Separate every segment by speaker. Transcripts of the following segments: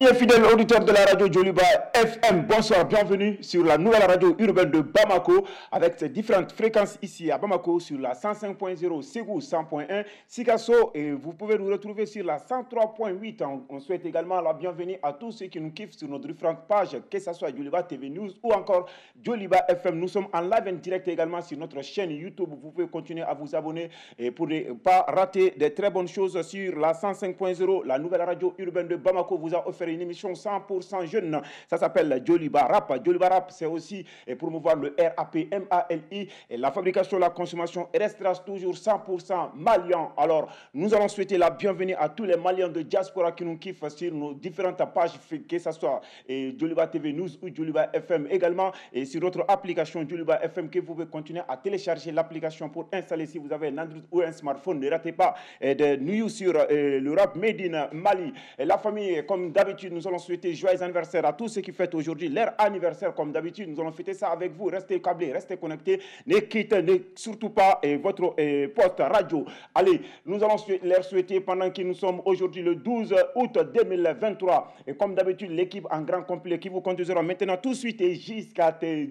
Speaker 1: Mes fidèles auditeurs de la radio Djoliba FM, bonsoir, bienvenue sur la nouvelle radio urbaine de Bamako avec ses différentes fréquences ici à Bamako sur la 105.0, Ségou 100.1, Sikasso et vous pouvez nous retrouver sur la 103.8. On souhaite également la bienvenue à tous ceux qui nous kiffent sur nos différentes pages, que ce soit Djoliba TV News ou encore Djoliba FM. Nous sommes en live en direct également sur notre chaîne YouTube. Vous pouvez continuer à vous abonner et pour ne pas rater des très bonnes choses sur la 105.0, la nouvelle radio urbaine de Bamako vous a offert une émission 100% jeune. Ça s'appelle Djoliba Rap. Djoliba Rap, c'est aussi promouvoir le RAP, MALI. Et la fabrication, la consommation restera toujours 100% malien. Alors, nous allons souhaiter la bienvenue à tous les Maliens de diaspora qui nous kiffent sur nos différentes pages, que ce soit Djoliba TV News ou Djoliba FM également. Et sur notre application Djoliba FM, que vous pouvez continuer à télécharger l'application pour installer si vous avez un Android ou un smartphone. Ne ratez pas de news sur le rap made in Mali. Et la famille, comme d'habitude, nous allons souhaiter joyeux anniversaire à tous ceux qui fêtent aujourd'hui leur anniversaire. Comme d'habitude, nous allons fêter ça avec vous. Restez câblés, restez connectés. Ne quittez surtout pas votre poste radio. Allez, nous allons leur souhaiter pendant que nous sommes aujourd'hui le 12 août 2023. Et comme d'habitude, l'équipe en grand complet qui vous conduisera maintenant tout de suite et jusqu'à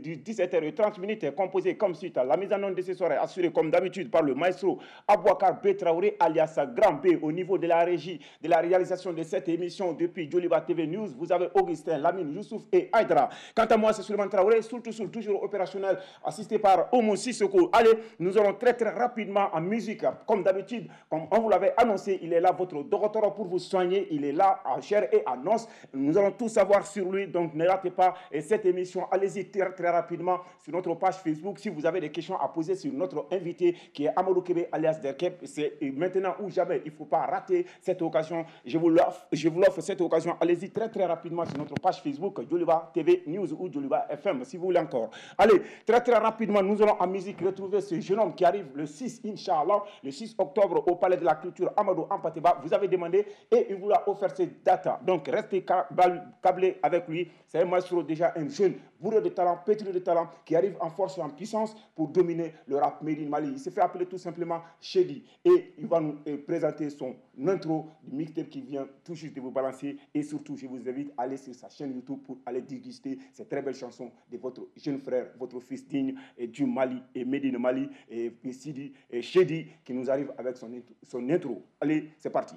Speaker 1: 17h30 est composée comme suite. La mise en onde de ce soir est assurée comme d'habitude par le maestro Abouakar B. Traoré alias Grand B. Au niveau de la régie, de la réalisation de cette émission depuis Djoliba TV News, vous avez Augustin, Lamine, Youssouf et Aydra. Quant à moi, c'est Suleiman Traoré, toujours opérationnel, assisté par Oumou Sissoko. Allez, nous allons très rapidement en musique. Comme d'habitude, comme on vous l'avait annoncé, il est là, votre docteur pour vous soigner. Il est là en chair et en os. Nous allons tout savoir sur lui, donc ne ratez pas cette émission. Allez-y très rapidement sur notre page Facebook. Si vous avez des questions à poser sur notre invité qui est Amadou Kébé alias Derkep, c'est maintenant ou jamais. Il ne faut pas rater cette occasion. Je vous l'offre cette occasion. Allez-y très rapidement sur notre page Facebook Djoliba TV News ou Djoliba FM si vous voulez encore. Allez, très rapidement, nous allons en musique retrouver ce jeune homme qui arrive le 6, Inch'Allah, le 6 octobre au Palais de la Culture Amadou Ampateba. Vous avez demandé et il vous a offert cette date. Donc restez câblés avec lui. C'est un maestro, déjà un jeune bourré de talent, pétri de talent qui arrive en force et en puissance pour dominer le rap made in Mali. Il s'est fait appeler tout simplement Shedi et il va nous présenter son intro du mixtape qui vient tout juste de vous balancer. Et surtout, je vous invite à aller sur sa chaîne YouTube pour aller déguster ces très belles chansons de votre jeune frère, votre fils digne du Mali et made in Mali et Sidi et Shedi qui nous arrive avec son intro. Allez, c'est parti.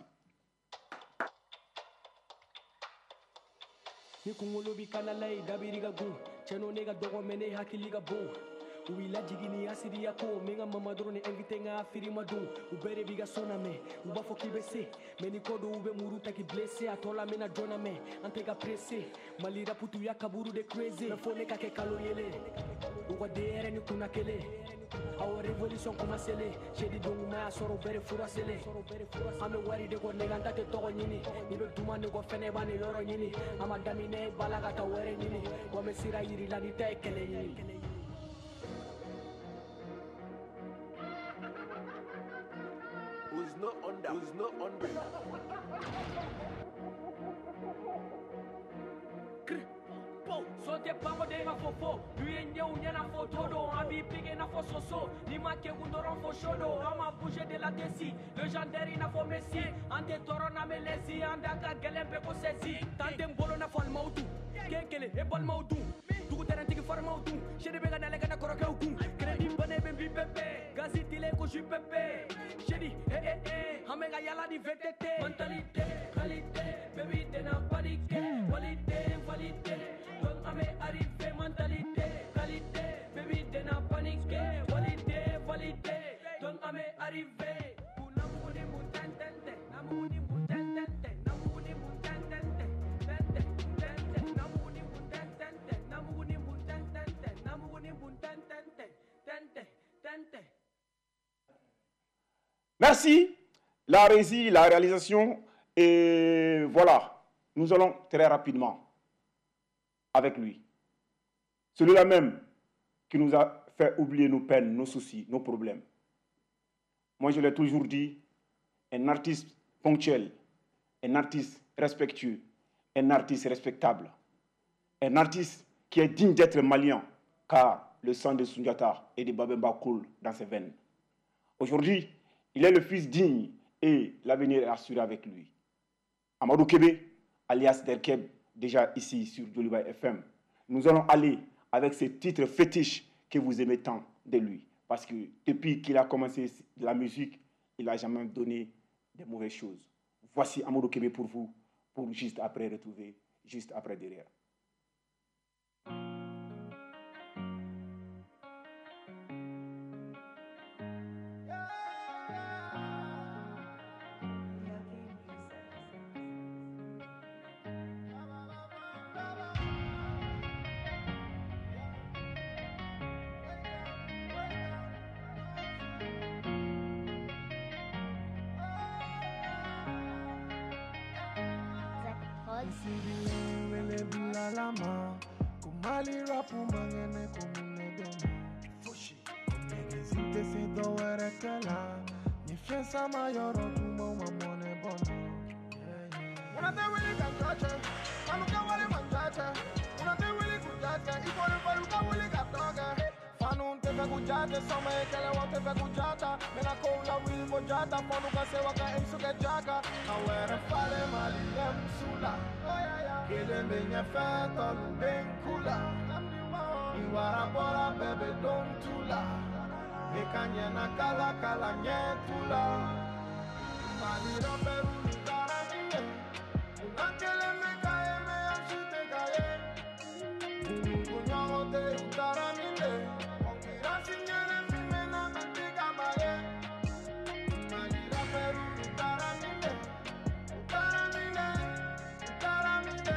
Speaker 2: Wila jigini asiri yako menga mama drone invite nga afiri madu ubere biga sona me uba foki bese meni kodo ube muruta ki blesse atola mena jona me antega presse malira putu ya kaburu de crazy me fone ka ke kalo yele uwa dere ni kuna kele our revolution kuma sele shedi dongu ma soro bere fura sele ame wari de ko nega ndate to nyini ni be duma ne ko fene bani loro nyini ama damine balaga ta were nyini wa me sira yiri la ni te kele nyini.
Speaker 3: Who's not on that?
Speaker 2: Sote pango de nga fofo Luyenye unye na fotodo Abi pige na fo soso Lima ke gundoron fo shodo Ama bouge de la tesi Legendary na fo messi Ante toro na melesi Andaka gelempe ko sesi Tante mbolo na fo almaudu Kenkele e bol maudu Dugu terantiki far maudu Shede bega na lega na koroke ukun Kredi bane bembi pepe Gazi tile ko ju pepe Shedi Hamenga yala di VTT Mentalité, qualité Baby de na panique Qualité, validé Donc ame arrivé mentalité, qualité Baby de na panique Validé Donc ame arrivé Pour namuni mutantente Namuni mutantente Namuni mutantente Namuni mutantente Namuni mutantente Namuni mutantente Tente
Speaker 1: Merci. La régie, la réalisation, et voilà, nous allons très rapidement avec lui. Celui-là même qui nous a fait oublier nos peines, nos soucis, nos problèmes. Moi, je l'ai toujours dit, un artiste ponctuel, un artiste respectueux, un artiste respectable, un artiste qui est digne d'être malien, car le sang de Sundiata et de Babemba coule dans ses veines. Aujourd'hui, il est le fils digne et l'avenir est assuré avec lui. Amadou Kébé, alias Derkeb, déjà ici sur Joliba FM. Nous allons aller avec ce titre fétiche que vous aimez tant de lui. Parce que depuis qu'il a commencé la musique, il n'a jamais donné de mauvaises choses. Voici Amadou Kébé pour vous, pour juste après retrouver, juste après derrière.
Speaker 4: Kumali rapu mangene kumune demo Fushi Kumege zite se do erekela Ni fiansa mayoro tumo mamone bono Una te wili kantache Fanuka wali manjache Una te wili kujache Ikore faluka wili katoge Fanu te fe kujate Soma ekele wa te fe kujata Mena koula wili mojata Fanuka se waka emsuke jaka Awere fale mali emsula Kele menye feto lubeng kula Iwara bora bebe don tula Mekanye na kala kala nye tula Malira peru nitara mine Unakele meka eme amshite kaye Kunyaho te utara mine Ongira sinyere mime na mtika maye Malira peru nitara mine Utara mine Utara mine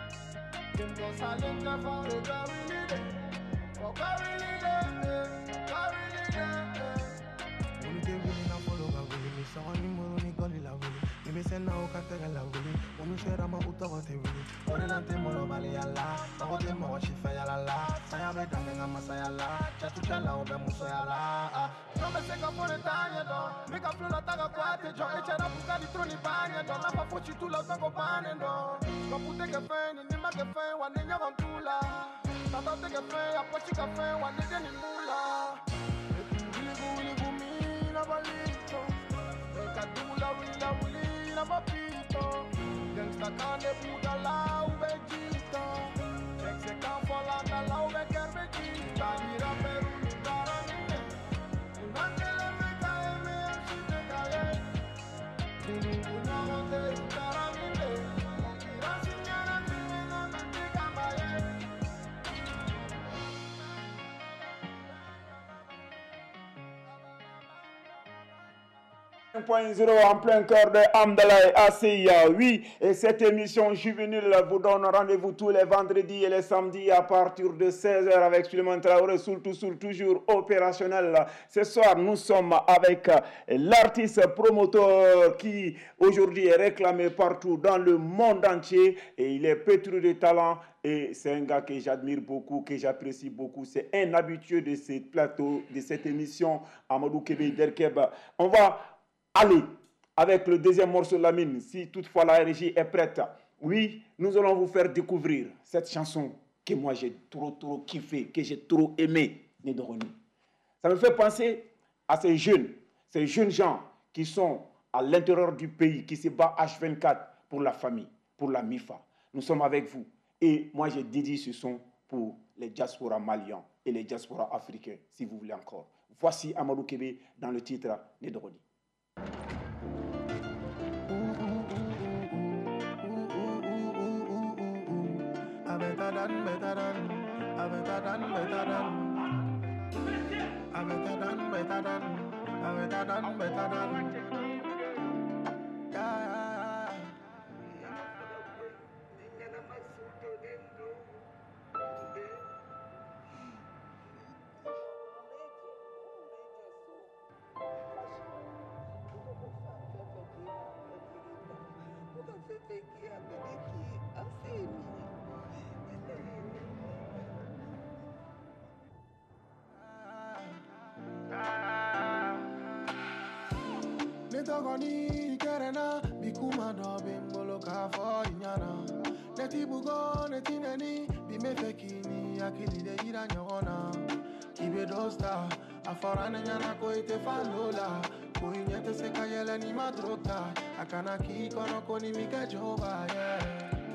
Speaker 4: Go silent for the very leader. For very leader. Very leader. When you really not follow the way, me so any more ni goli la way. Me me say now katega la way. When you say Rama utawa te way. When you ante molo bali Allah. Tawo te mo shifa ya la. Saya be dange ngama saya la. Chatu chala obe muso ya la. No me se ka pone tanya do. Me ka flona taga kwate jo. Echa na buka di troni banya do. Na pa fuchi tu la tango bane do. Kapute ke feni ni ma ke feni wane nya vantula. Tata te ke feni apochi ke feni wane de ni mula. Wili gumi na balito. Eka dula wili na mapito. Gangsta kane buda la ubejito. Check se kan fola na la ube kerbejito. Mira peru ni taramine. Unangele me kae me amshite kaye. Unahote utaramine. Rasinyana mime na mtika maye.
Speaker 1: 1.0 en plein cœur de Amdalaï Assia. Oui, et cette émission juvénile vous donne rendez-vous tous les vendredis et les samedis à partir de 16h avec Suleiman Traoré, toujours opérationnel. Ce soir, nous sommes avec l'artiste promoteur qui aujourd'hui est réclamé partout dans le monde entier et il est pétri de talent. Et c'est un gars que j'admire beaucoup, que j'apprécie beaucoup. C'est un habitué de ce plateau, de cette émission, Amadou Kébé Derkeb. On va aller avec le deuxième morceau de la mine, si toutefois la régie est prête. Oui, nous allons vous faire découvrir cette chanson que moi j'ai trop kiffé, que j'ai trop aimé, Nedoroni. Ça me fait penser à ces jeunes gens qui sont à l'intérieur du pays, qui se battent H24 pour la famille, pour la MIFA. Nous sommes avec vous. Et moi j'ai dédié ce son pour les diasporas maliens et les diasporas africains, si vous voulez encore. Voici Amadou Kébé dans le titre Nedoroni.
Speaker 4: Netogoni kerena bikuma do bimbolo ka fo inyana neti bugo neti neni bimefekini akili de ira nyona kibe dosta afara nyana ko ite fandola ko inyete se kayele ni madrota akana ki kono ko ni mika joba yeah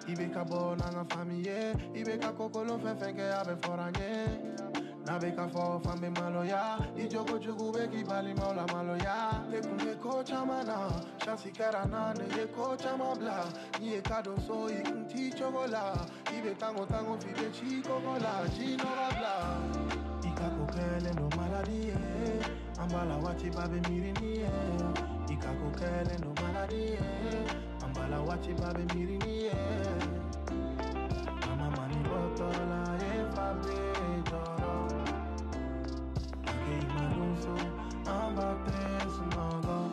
Speaker 4: Ibeka bo nanga famille, Ibeka kokolo fefenke abe foranye. Nabeka fo fambe maloya, Ijoko jugu beki bali maula maloya. Lekunge ko chamana, Shansi kerana ne ko chamabla. Nye kado so ikunti chogola, Ibe tango tango fibe chiko gola, Chino babla. Ika kokele no maladi, Ambala wachi babe mirini, Ika kokele no maladi, Ambala wachi babe mirini. Mama mani botola e fabe joro. Ake imadunso ambate sunogo.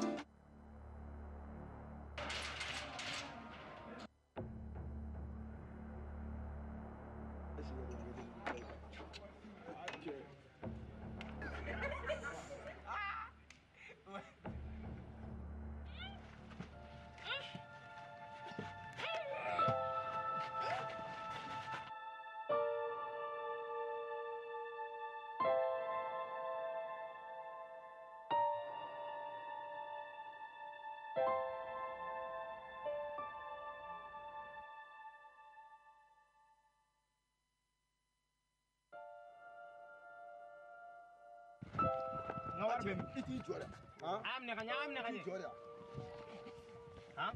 Speaker 3: Iti jora.
Speaker 2: Amne kanya.
Speaker 3: Jora.
Speaker 2: Ha?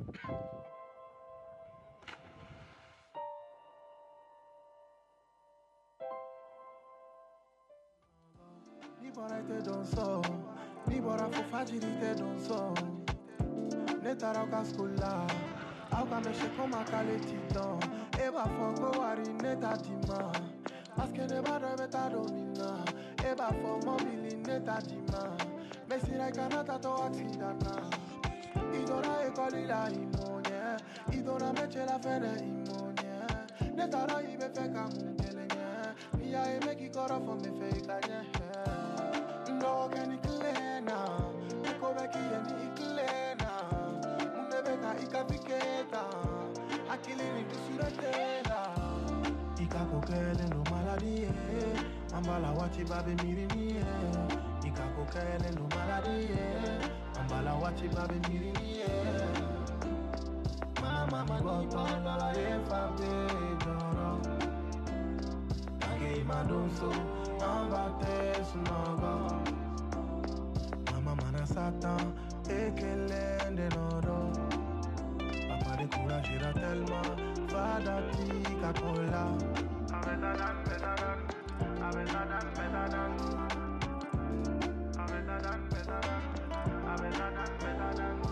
Speaker 4: Nibora te don't so, Nibora fo fajiri te don't so. Netara ka skula, au ka me sheko makaleti don. Eba fo go wari neta dima, paske neba do beta domina. Eba fo mobili neta dima, mesi rai kanata to accidana. Idora e kolila imonye, idora meche la fene imonye. Netara ibe feka mungelenye, miya e meki koro fo me fe ikanye. No can iklena, eko beki eni iklena. Munebeka ikafiketa, akili ni kusuretela. Ika kokele no maladi, ambala wachi babe mirini. Ika kokele no maladi, ambala wachi babe mirini. Mama mi botola e fabe joro. Ake imadunso ambate sunogo. Mama mana satan ekelende nodo. Papa de courage tellement fada tika kola. Abedadan bedadan, abedadan bedadan, abedadan bedadan, abedadan bedadan.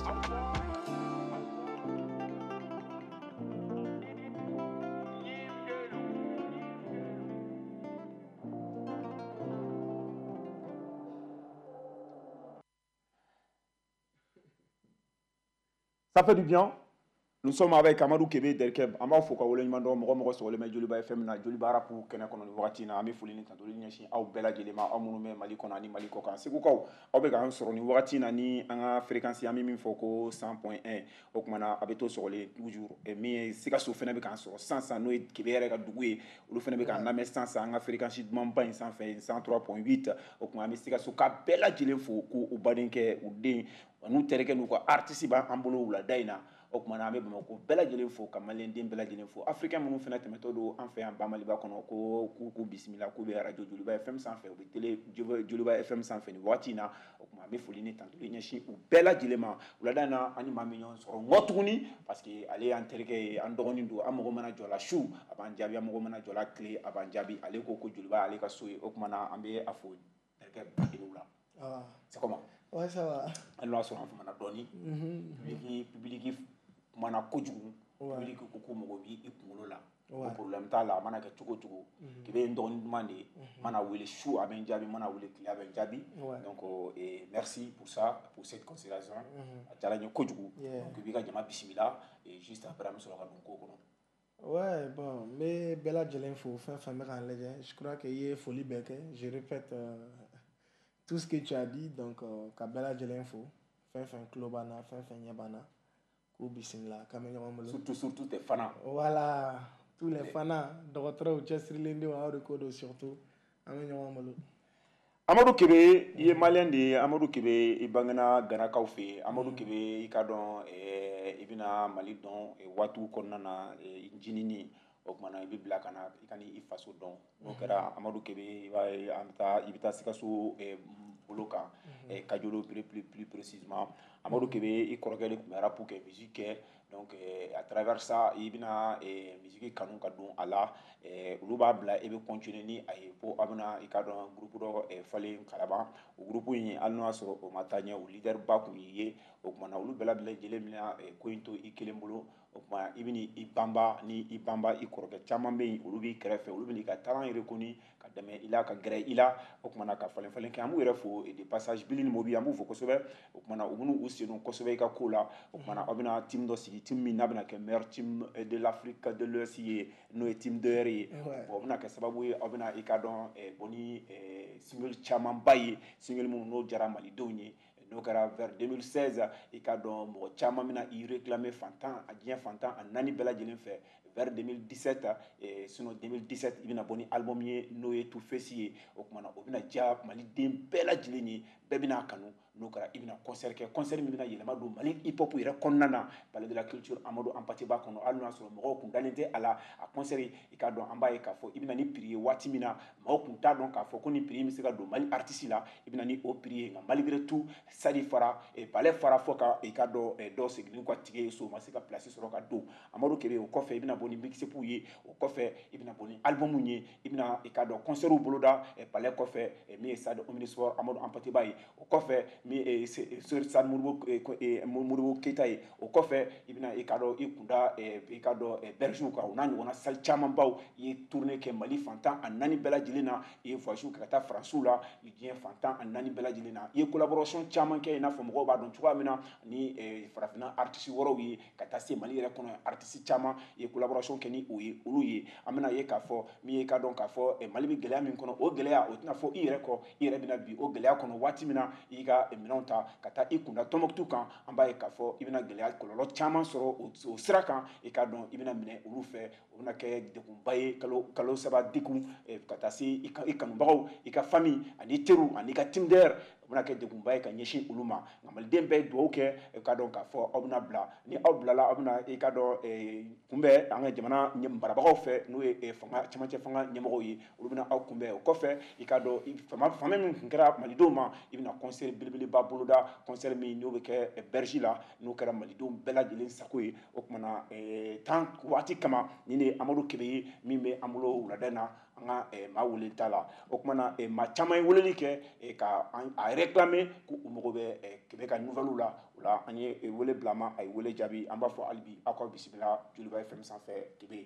Speaker 1: Ça fait du bien. Nous sommes avec Amadou Kebe Derkeb. Amba foka wole nyimando mogo so wole Joliba FM na Joliba rapu kena kono ni wakati na ami fulini tandoli nyashi au bela jelema au munume maliko na ni maliko kan sikuko au be kan soro ni wakati na ni anga fréquence ami min foko 100.1 okumana abeto sorole toujours et mi sika so fena be kan soro 100 no Kebe yere ka dugu olu fena be kan na 100 anga fréquence mamba 100.8 okuma mi sika so ka bela jele foko o badenke o den anu tereke nu ko artiste ba ambolo wula daina o kuma na an bɛ Bamako bɛɛ lajɛlen fo ka maliyɛnden bɛɛ lajɛlen fo africain minnu fana tɛmɛtɔ don an fɛ yan Bamaliba kɔnɔ ko k'u bisimila k'u bɛ radio Joliba FM sanfɛ u bɛ télé Joliba FM sanfɛ nin waati in na o kuma an bɛ foli ni tantoli ɲɛsin u bɛɛ lajɛlen ma wulada in na an ni maa min ɲɔgɔn sɔrɔ n kɔ tuguni parce que ale y'an terikɛ ye an dɔgɔnin don an mago mana jɔ la su a b'an jaabi an mago mana jɔ la tile a b'an jaabi ale ko Joliba ale ka so ye o kuma na an bɛ a fo terikɛ Bakilu la c'est comment
Speaker 5: ouais ça va
Speaker 1: an y'a sɔrɔ an famana dɔɔnin public mana kojugu wuli ko mɔgɔ bi I kunkolo la o problème t'a la a mana kɛ cogo cogo Kebe ye n dɔgɔnin duman de ye mana wele su a bɛ n jaabi mana wele tile a bɛ n jaabi donc merci pour ça pour cette considération a diyara n ye kojugu donc I b'i ka jama bisimila et juste après an bɛ sɔrɔ ka don ko kɔnɔ.
Speaker 5: Ouais, bon, mais bella jelen fo fin fin je crois que y est folie beke, je répète tout ce que tu as dit donc ka bella jelen fo fin fin klobana fin fin yabana ko bisimila
Speaker 1: surtout tes fans.
Speaker 5: Voilà, tous les fans docteur Chesri Lende wa record surtout ame nyamalo.
Speaker 1: Amadou Kebe i ye malien de ye Amadou Kebe i bangena ganakaw fɛ yen Amadou Kebe i ka dɔn i bɛna Mali dɔn waatiw kɔnɔna na jinini o kumana i bɛ bila ka na i ka n'i faso dɔn n'o kɛra Amadou Kebe i b'a ye i bɛ taa Sikaso bolo kan Kajolo plus précisément Amadou Kebe i kɔrɔkɛ de tun bɛ rap kɛ musique kɛ donc à travers ça i bɛna musique kanu ka don a la olu b'a bila i bɛ continuer ni a ye fo a bɛna i ka dɔn groupe dɔ falen Kalaban o groupe in hali n'o y'a sɔrɔ o ma taa ɲɛ o leader ba tun y'i ye o kumana olu bɛɛ lajɛlen bɛna ko in to i kelen bolo o kumana i bɛna i banba i kɔrɔkɛ caman bɛ yen olu b'i kɛrɛfɛ olu bɛna i ka talent reconnu ka dɛmɛ i la ka gɛrɛ i la o kumana ka falen kɛ an b'u yɛrɛ fo de passage Billy ni Mobi an b'u fo kosɛbɛ o kumana u bɛna u sen don kosɛbɛ i ka ko la o kumana aw bɛna team dɔ sigi team min n'a bɛna kɛ meilleur team de l'Afrique de l'Ouest ye n'o ye team 2 ye o bɛna kɛ sababu ye aw bɛna i ka dɔn bɔ ni single camanba ye single minnu n'o diyara malidenw ye n'o kɛra vers 2016 i ka dɔn mɔgɔ caman bɛna i réclamer fantan a diɲɛ fantan a naani bɛɛ lajɛlen fɛ vers 2017 sinon 2017 i bɛna bɔ ni album ye n'o ye Tu Fesi ye o kumana o bɛna diya maliden bɛɛ lajɛlen ye bɛɛ bɛna kanu n'o kɛra i bɛna concert kɛ concert min bɛna yɛlɛma don Mali hip hop yɛrɛ kɔnɔna na Palais de la Culture Amadou Hampâté b'a kɔnɔ hali n'o y'a sɔrɔ mɔgɔw kun dalen tɛ a la a concert i ka dɔn an b'a ye k'a fɔ i bɛna ni prix ye waati min na mɔgɔw kun t'a dɔn k'a fɔ ko ni prix bɛ se ka don Mali artiste la i bɛna ni o prix ye nka malgré tout Sadi fara Palais fara fɔ ka i ka dɔn dɔw seginnen ka tige ye so o ma se ka place sɔrɔ ka don Amadou Kebe o kɔfɛ i bɛna bɔ ni mixtape ye o kɔfɛ i bɛna bɔ ni album ye i bɛna i ka dɔn concert boloda Palais kɔfɛ min ye Stade Omnisport Amadou Hampâté ba ye o kɔfɛ min Stade Modibo Keita ye o kɔfɛ i bɛna i ka dɔn i kunda i ka dɔn Bergew kan o n'a ɲɔgɔnna salle camanbaw i ye tournée kɛ Mali fantan a naani bɛɛ lajɛlen na i ye voyages kɛ ka taa France la diɲɛ fantan a naani bɛɛ lajɛlen na i ye collaboration caman kɛ i n'a fɔ mɔgɔw b'a dɔn cogoya min na ni farafinna artiste wɛrɛw ye ka taa se Mali yɛrɛ kɔnɔ artiste caman i ye collaboration kɛ ni o ye olu ye an bɛna ye k'a fɔ min ye ka dɔn k'a fɔ Mali bɛ gɛlɛya min kɔnɔ o gɛlɛya o tɛna fɔ i yɛrɛ kɔ i yɛrɛ bɛna bi o gɛlɛya kɔnɔ waati min na i ka minɛnw ta ka taa i kunda Tɔnbɔkutu kan an b'a ye k'a fɔ i bɛna gɛlɛya kɔlɔlɔ caman sɔrɔ o sira kan i ka dɔn i bɛna minɛ olu fɛ o bɛna kɛ degunba ye kalo saba degun ka taa se i kanubagaw i ka famille ani teriw ani ka team d'air o bɛna kɛ degunba ye ka ɲɛsin olu ma nka maliden bɛɛ ye dugawu kɛ i ka dɔn k'a fɔ aw bɛna bila ni aw bilala aw bɛna i ka dɔn kunbɛn an ka jamana marabagaw fɛ n'o ye cɛmancɛ fanga ɲɛmɔgɔw ye olu bɛna aw kunbɛn o kɔfɛ i ka dɔn fanga min tun kɛra malidenw ma i bɛna concert belebeleba boloda concert min n'o bɛ kɛ Bergy la n'o kɛra malidenw bɛɛ lajɛlen sago ye o kumana waati kama ni ne ye Amadou Kebe ye min bɛ an bolo wulada in na an ka maa wele t'a la o kumana maa caman ye weleli kɛ ka a réclamer ko u mago bɛ Kebe ka nouvelle la o la an ye wele bila ma a ye wele jaabi an b'a fɔ hali bi aw ka bisimila Joliba FM sanfɛ Kebe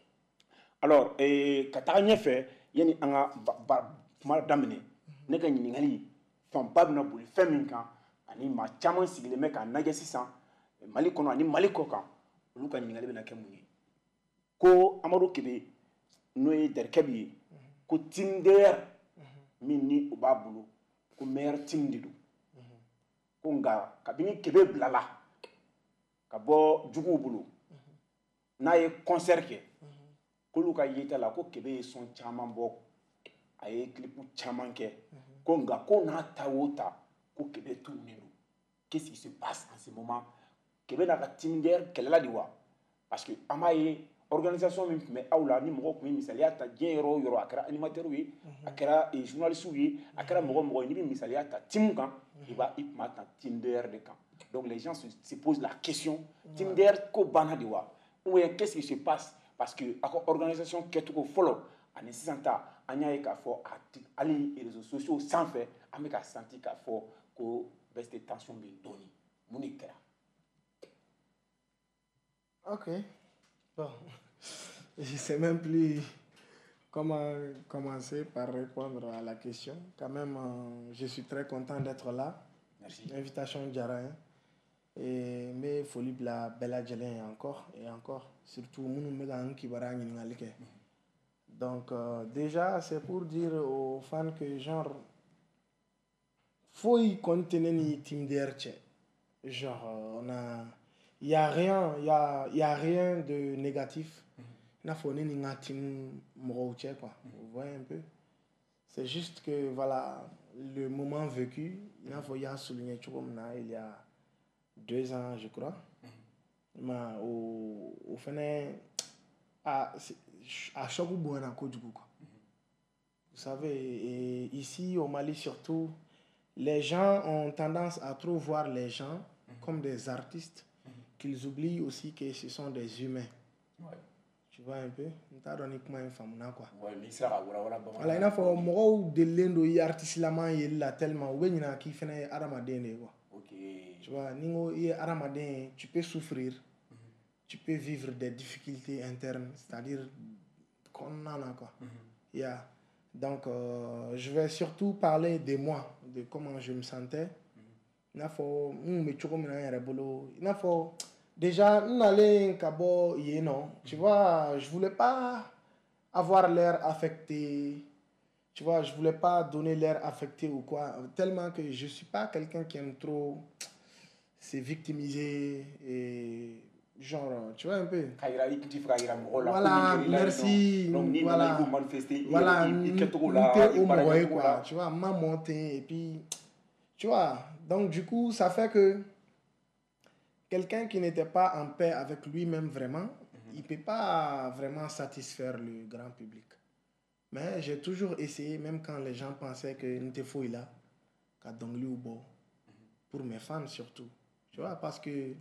Speaker 1: alors ka taga ɲɛfɛ yani an ka kuma daminɛ ne ka ɲininkali fanba bɛna boli fɛn min kan ani maa caman sigilen bɛ k'a lajɛ sisan Mali kɔnɔ ani Mali kɔ kan olu ka ɲininkali bɛna kɛ mun ye ko Amadou Kebe n'o ye Derkɛbi ye ko team d'air min ni o b'a bolo ko meilleur team de don ko nka kabini Kebe bilala ka bɔ juguw bolo n'a ye concert kɛ k'olu ka yeta la ko Kebe ye son caman bɔ a ye clip caman kɛ ko nka ko n'a ta o ta ko Kebe tununnen don qu'est-ce qui se passe en ce moment Kebe n'a ka team d'air kɛlɛla de wa parce que an b'a ye organisation min tun bɛ aw la ni mɔgɔ tun bɛ misaliya ta diɲɛ yɔrɔ o yɔrɔ a kɛra animateur ye a kɛra journaliste ye a kɛra mɔgɔ n'i bɛ misaliya ta team kan i tun b'a ta team d'air de kan donc les gens se posent la question team d'air ko banna de wa ou bien qu'est-ce qui se passe parce que a ka organisation kɛcogo fɔlɔ ani sisan ta an y'a ye k'a fɔ hali réseaux sociaux sanfɛ an bɛ ka senti k'a fɔ ko baisse de tension bɛ dɔɔnin mun de kɛra.
Speaker 5: Ok. Bon, je ne sais même plus comment commencer par répondre à la question. Quand même, je suis très content d'être là.
Speaker 1: Merci.
Speaker 5: Invitation Djara. Et mes folies la Bella Djelin encore et encore. Surtout, nous qui va donc, déjà, c'est pour dire aux fans que genre, faut y contenir ni team d'RT. Genre, il n'y a rien de négatif. Il faut ni team quoi. Vous voyez un peu. C'est juste que, voilà, le moment vécu, il y a souligné il y a 2 ans, je crois. Mais au final, à chaque bout, on a du coup. Vous savez, et ici au Mali surtout, les gens ont tendance à trop voir les gens comme des artistes, qu'ils oublient aussi que ce sont des humains.
Speaker 1: Ouais.
Speaker 5: Tu vois un peu? On t'a donné comment une femme, quoi.
Speaker 1: Ouais, l'Isra,
Speaker 5: voilà, il y a faut moi de l'endo y artiste la man y là tellement ou bien qui fait aramadene quoi.
Speaker 1: OK.
Speaker 5: Tu vois, ningo y aramadene, tu peux souffrir. Tu peux vivre des difficultés internes, c'est-à-dire qu'on en a quoi. Yeah. Donc je vais surtout parler de moi, de comment je me sentais. Il faut il faut déjà n'aller kabo non. Tu vois, je voulais pas avoir l'air affecté. Tu vois, je voulais pas donner l'air affecté ou quoi, tellement que je suis pas quelqu'un qui aime trop se victimiser et genre, tu vois un peu. Voilà, merci. Voilà, voilà, tu vois, m'a monté et puis, tu vois, donc du coup, ça fait que quelqu'un qui n'était pas en paix avec lui-même vraiment, il peut pas vraiment satisfaire le grand public. Mais j'ai toujours essayé, même quand les gens pensaient que n'était fou là, qu'à dongli ou beau, pour mes fans surtout. Tu vois, parce que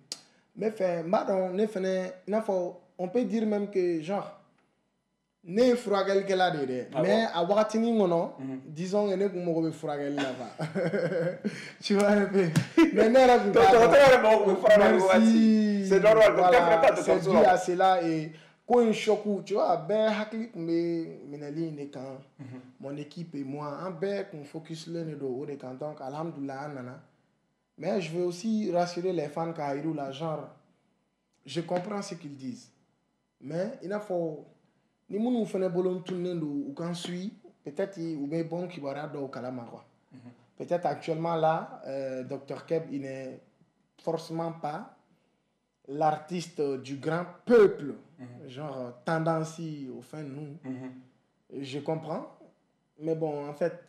Speaker 5: on peut dire même que genre ne fragel que là mais à wakatini ngono disons que ne kumo be fragel là-bas. Tu vois un peu. Mais ne la c'est normal, c'est dû à cela et quand un choc, tu vois, ben hakli mais minali ne quand mon équipe et moi en ben qu'on focus le ne do de quand donc alhamdoulilah nana. Mais je veux aussi rassurer les fans Kairou la genre je comprends ce qu'ils disent. Mais il faut ni nous faisons bolon tourner ou quand suit peut-être ou bien bon qui va au kalama quoi. Peut-être actuellement là Dr Keb il n'est forcément pas l'artiste du grand peuple genre tendance au fin nous. Je comprends mais bon en fait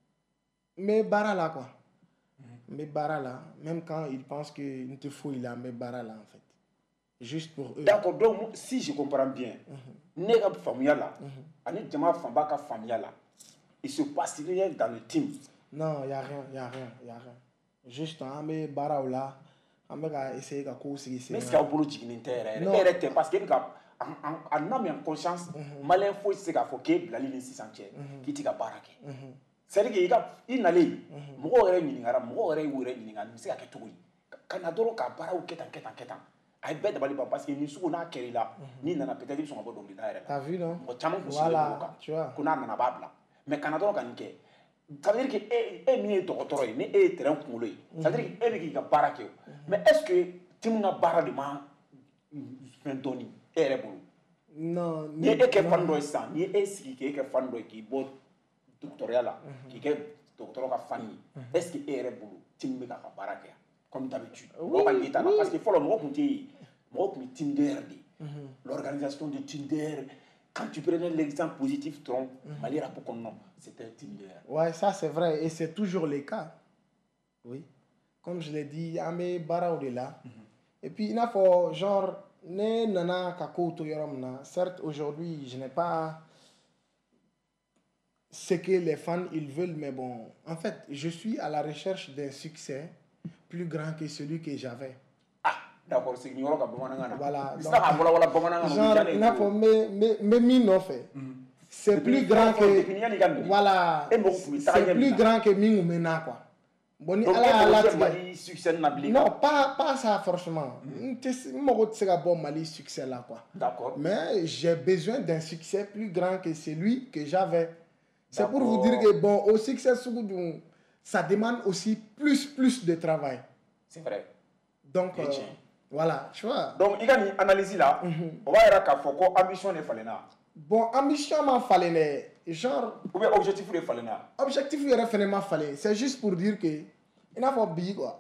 Speaker 5: mais bara là quoi. Mais bara là même quand il pense que il te faut il a mais bara là en fait. Juste pour eux.
Speaker 1: D'accord, donc si je comprends bien, nega famille là, ani jama famba ka famille là, il se passe rien dans le team.
Speaker 5: Non, il y a rien. Juste un mais bara là, on va essayer de causer
Speaker 1: mais ce qu'il y a au boulot d'igniteur, parce que en âme et en conscience, malin faut c'est qu'à faut que la ligne 600 qui t'y a baraqué. C'est-à-dire que il n'allait, moi aurait une ingara, moi aurait une ingara, mais c'est à tout. Canadoro ka bara ou ketan. Ay bɛɛ dabali ban parce que ni sugu n'a kɛra i la ni nana peut-être i bɛ sɔn ka bɔ dɔnkilida yɛrɛ la.
Speaker 5: T'as vu non?
Speaker 1: Mɔgɔ caman kun sigilen
Speaker 5: voilà,
Speaker 1: b'o kan ko n'a nana a b'a bila mais kana dɔrɔn ka nin kɛ ça veut dire que e min ye dɔgɔtɔrɔ ye ni e ye terrain kunkolo ye ça veut dire que e bɛ k'i ka baara kɛ mais est-ce que timu ka baara de ma fɛn dɔɔni e yɛrɛ bolo.
Speaker 5: Non.
Speaker 1: Ni e kɛ fan dɔ ye sisan ni e sigi k'e kɛ fan dɔ ye k'i bɔ dɔgɔtɔrɔya la k'i kɛ dɔgɔtɔrɔ ka fan ye est-ce que e yɛrɛ bolo timu bɛ k'a ka baara kɛ comme d'habitude. Mɔgɔ ka ye ta la parce que fɔlɔ mɔgɔ kun tɛ yen. Tinder, l'organisation de Tinder, quand tu prenais l'exemple positif, Mali c'était Tinder.
Speaker 5: Ouais, ça c'est vrai et c'est toujours le cas. Oui. Comme je l'ai dit, il y a mes barra au-delà. Et puis il y a genre, certes aujourd'hui je n'ai pas ce que les fans ils veulent, mais bon, en fait, je suis à la recherche d'un succès plus grand que celui que j'avais.
Speaker 1: D'accord, c'est que
Speaker 5: voilà. C'est plus grand que voilà. C'est plus grand que Mingumena quoi. Bon, non, pas ça forcément. C'est un bon Mali succès là quoi.
Speaker 1: D'accord.
Speaker 5: Mais j'ai besoin d'un succès plus grand que celui que j'avais. C'est pour vous dire que bon, au succès ça demande aussi plus de travail.
Speaker 1: C'est vrai.
Speaker 5: Donc voilà, tu vois.
Speaker 1: Donc, il y a une analyse là. On va dire que ambition n'est pas là.
Speaker 5: Bon, ambition m'a fallu. Genre.
Speaker 1: Ou bien objectif n'est pas là.
Speaker 5: Objectif n'est fallu. C'est juste pour dire que. Il n'a pas de quoi.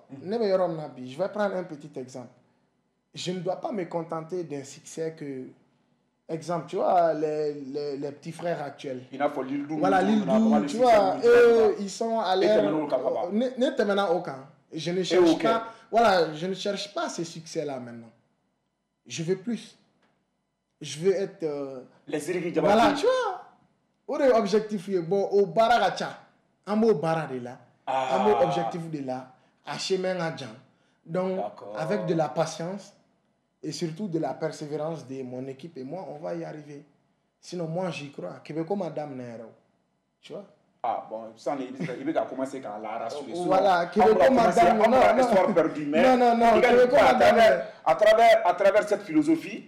Speaker 5: Je vais prendre un petit exemple. Je ne dois pas me contenter d'un succès que Exemple, tu vois, les petits frères actuels.
Speaker 1: Il a fallu Lildou.
Speaker 5: Voilà, Lildou, tu vois, eux, ils sont à l'air. Ne maintenant aucun. Je ne cherche pas. Voilà, je ne cherche pas ces succès-là maintenant. Je veux plus. Je veux être.
Speaker 1: Les Irigi
Speaker 5: voilà, tu vois. Au objectif, bon, au baragacha. Un mot bara de là. Un mot objectif de là. À chemin à Djan. Donc, avec de la patience. Et surtout de la persévérance de mon équipe et moi, on va y arriver. Sinon, moi, j'y crois. Québécois, madame Nero. Tu vois?
Speaker 1: Ah bon, ça, il va commencer quand la race.
Speaker 5: Voilà, Québécois, madame Nero. Non.
Speaker 1: Québécois, madame à travers cette philosophie.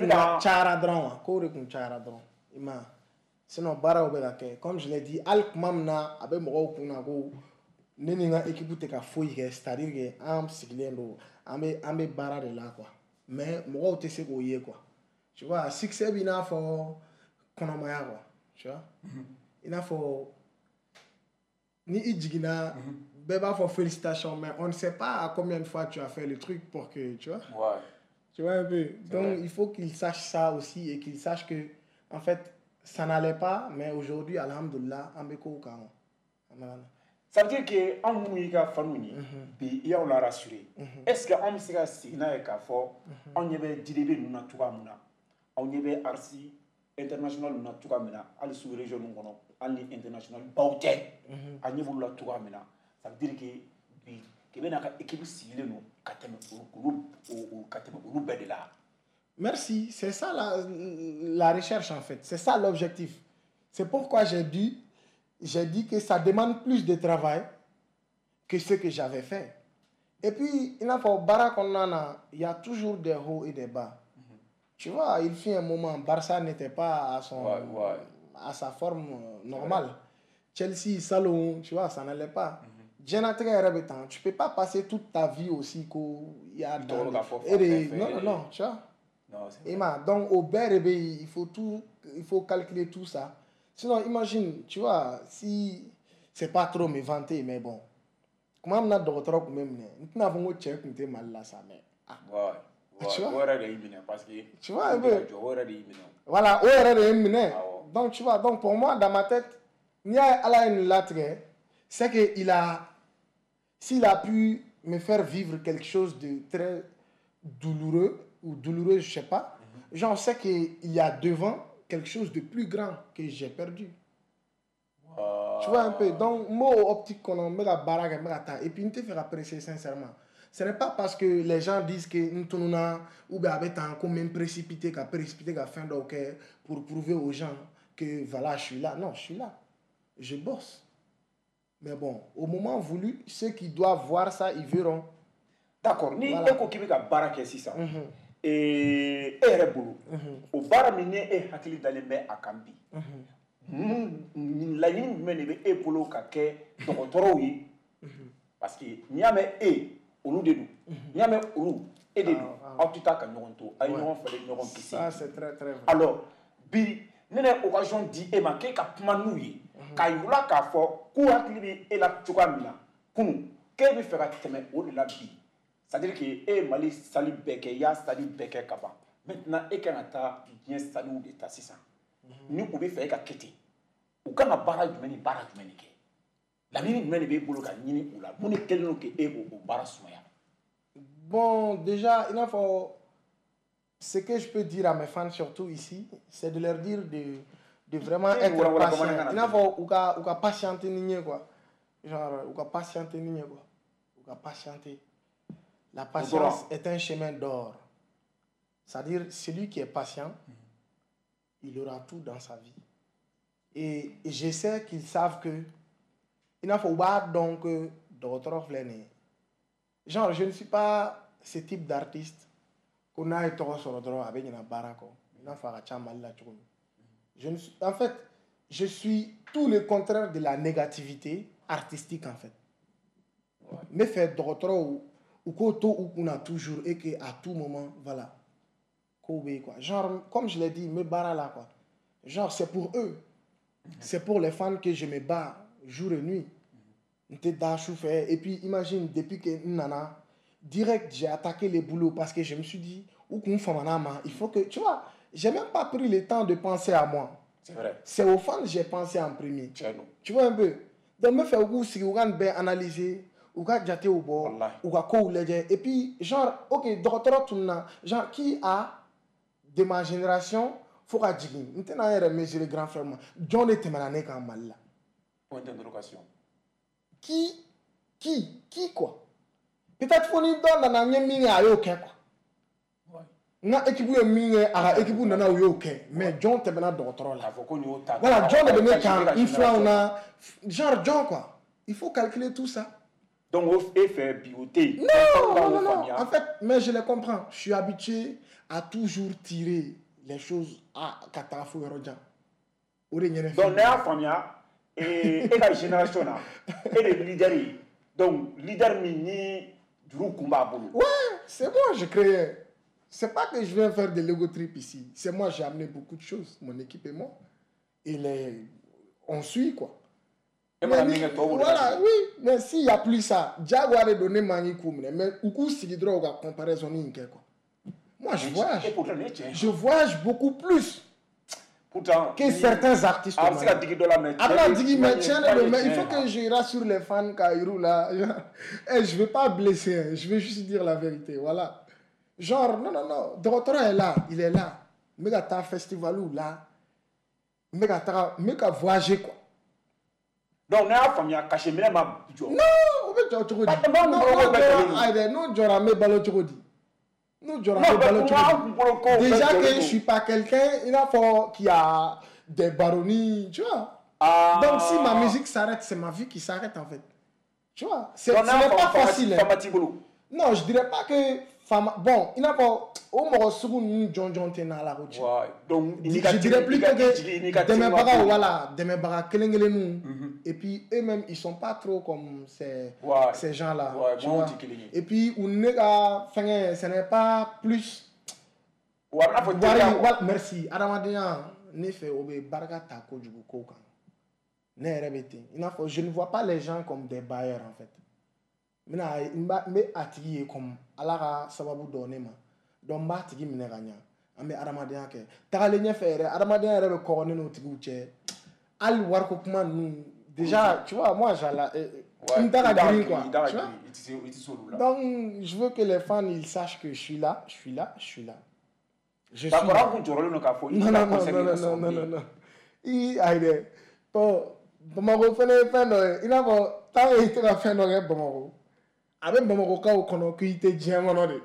Speaker 5: Sinon, comme je l'ai dit, Alkmamna, avec mon Kunago, Néninga équipe de fouille, c'est-à-dire que am siglendo, amé bara de là, quoi. Mais moi tu sais quoi, tu vois, succès il a faut konomaya quoi, tu vois, il a faut ni idjigina beba faut félicitations, mais on ne sait pas à combien de fois tu as fait le truc pour que, tu vois, tu vois un peu. Donc il faut qu'il sache ça aussi et qu'il sache que en fait ça n'allait pas, mais aujourd'hui alhamdoulilah ambeko kan.
Speaker 1: Ça veut dire que en mouika fanouni bi ya on l'a rassuré. Est-ce que on sera signa et ka fo on y avait direbe nuna tuka muna on y avait arsi international nuna tuka mena al sous région ngono al international bawte a niveau la tuka mena. Ça veut dire que bi que bena ka équipe sigile no kateme groupe de là.
Speaker 5: Merci, c'est ça la recherche en fait, c'est ça l'objectif. C'est pourquoi j'ai dit que ça demande plus de travail que ce que j'avais fait. Et puis, il y a toujours des hauts et des bas. Tu vois, il fut un moment, Barça n'était pas à sa forme normale. Chelsea, Salon, tu vois, ça n'allait pas. Tu ne peux pas passer toute ta vie aussi qu'il y a dans non, tu vois. Donc, au BRB, il faut calculer tout ça. Sinon, imagine, tu vois, si c'est pas trop me vanter, mais bon. Comment on a d'autres comme même, nous n'avons pas check, nous mal là, ça, mais. Tu vois, tu vois un peu. Voilà, donc, tu vois, donc pour moi, dans ma tête, il y a une lettre, c'est que s'il a pu me faire vivre quelque chose de très douloureux, ou douloureux, je sais pas, j'en sais qu'il y a devant quelque chose de plus grand que j'ai perdu. Tu vois un peu. Donc, moi, optique qu'on a, et puis, on te fait apprécier sincèrement. Ce n'est pas parce que les gens disent que nous sommes ou bien même précipité qu'à fin d'ok pour prouver aux gens que voilà, je suis là. Non, je suis là. Je bosse. Mais bon, au moment voulu, ceux qui doivent voir ça, ils verront.
Speaker 1: D'accord. Ni eko qui va baraquer si ça. Et rebolo. Au bar miné et hakili d'aller à Kambi. La ligne mène et polo kake toro yi. Parce que n'y a mais olu de nous. N'y a mais olu et de nous. En tout cas, quand nous on
Speaker 5: ça c'est très très vrai.
Speaker 1: Alors, bi nene occasion dit et marqué ka pmanouyi. Ka yula ka fo ku hakili et la tuka mina. Kunu ke bi fera teme o de la bi. C'est-à-dire que Mali sali beke ya sali beke kaba. Maintenant et quand ta bien sali ou de ta sisa. Ni ou be faire ka kete. Ou kana bara jumeni ke. La mini jumeni be bolo ka nyini ou la. Moni kelno ke o bara sumaya.
Speaker 5: Bon, déjà, il faut ce que je peux dire à mes fans surtout ici, c'est de leur dire de vraiment être patient. Il faut ou ka patienter nié quoi. Genre ou ka patienter nié quoi. Ou ka patienter. La patience est un chemin d'or. C'est-à-dire, celui qui est patient, il aura tout dans sa vie. Et je sais qu'ils savent que il ne faut pas donc d'autres flânés. Genre, je ne suis pas ce type d'artiste qu'on a été sur le droit avec une barako. En fait, je suis tout le contraire de la négativité artistique en fait. Mais fait d'autres ou qu'on a toujours et qu'à tout moment, voilà. Quoi. Genre, comme je l'ai dit, me barra là, quoi. Genre, c'est pour eux. C'est pour les fans que je me bats jour et nuit. Et puis, imagine, depuis que Nana, direct, j'ai attaqué les boulots parce que je me suis dit, il faut que, tu vois, j'ai même pas pris le temps de penser à moi.
Speaker 1: C'est vrai.
Speaker 5: C'est aux fans que j'ai pensé en premier.
Speaker 1: Tchèno.
Speaker 5: Tu vois un peu? Donc, me fait beaucoup si on a bien analysé, on a déjà au bord,
Speaker 1: Wallahi.
Speaker 5: on a quoi et puis, genre, ok, docteur Touna, genre, qui a de ma génération, faut que je dise, maintenant, il y a mes grands frères, John était malade quand mal là.
Speaker 1: Point d'interrogation.
Speaker 5: Qui quoi? Peut-être qu'on y donne dans la mienne à ok quoi. Na équipe où mine à équipe où nana ou ok, mais John te maintenant docteur là. Voilà, John est donné quand il faut on a genre John quoi. Il faut calculer tout ça.
Speaker 1: Donc vous fait bioter.
Speaker 5: Non. En fait, mais je les comprends. Je suis habitué à toujours tirer les choses à Katafo et Rodjan.
Speaker 1: Donc la famille et la génération et les leaders. Donc leader mini du Kumba Boulou.
Speaker 5: Ouais, c'est moi je créais. C'est pas que je viens faire de l'ego trip ici. C'est moi, j'ai amené beaucoup de choses. Mon équipe et moi. Et on suit, quoi. Voilà, oui. Mais s'il n'y a plus ça, Jaguar est donné Manikou. Mais où c'est qu'il doit comparaison, quoi. Moi, je voyage. Je voyage beaucoup plus.
Speaker 1: Pourtant,
Speaker 5: que certains artistes.
Speaker 1: Il
Speaker 5: faut que je rassure les fans Kairou là. Et je ne vais pas blesser, je vais juste dire la vérité. Voilà. Genre, non. Docteur est là, il est là. Megata festival ou là. Megata voyager quoi.
Speaker 1: Donc, on a famille à cacher, mais ma.
Speaker 5: Non, on veut dire autre chose. Non, j'aurais mes ballons de nous, déjà que je ne suis pas quelqu'un, il faut qu'il y a des baronnies, tu vois. Donc si ma musique s'arrête, c'est ma vie qui s'arrête en fait. Tu vois, ce n'est pas facile. Non, je ne dirais pas que... Bon, il n'a pas... Au moins, si vous John dans la route. Je dirais plutôt que demain, et puis eux-mêmes, ils ne sont pas trop comme ces gens-là. Et puis, ce n'est pas plus... Merci. Je ne vois pas les gens comme des bailleurs en fait. Mais atigi comme alara sababu donné ma donc ba tigi mineganya ambe aramadian ke tagalenya fere aramadian rebe corner no tigi uche al war ko kuma nu déjà tu vois moi j'ala quoi donc je veux que les fans ils sachent que je suis là je suis là je suis non il aide pour Bamako fait il a pas tant été la fin de Bamako avec Bamako ka kono ki te djemano de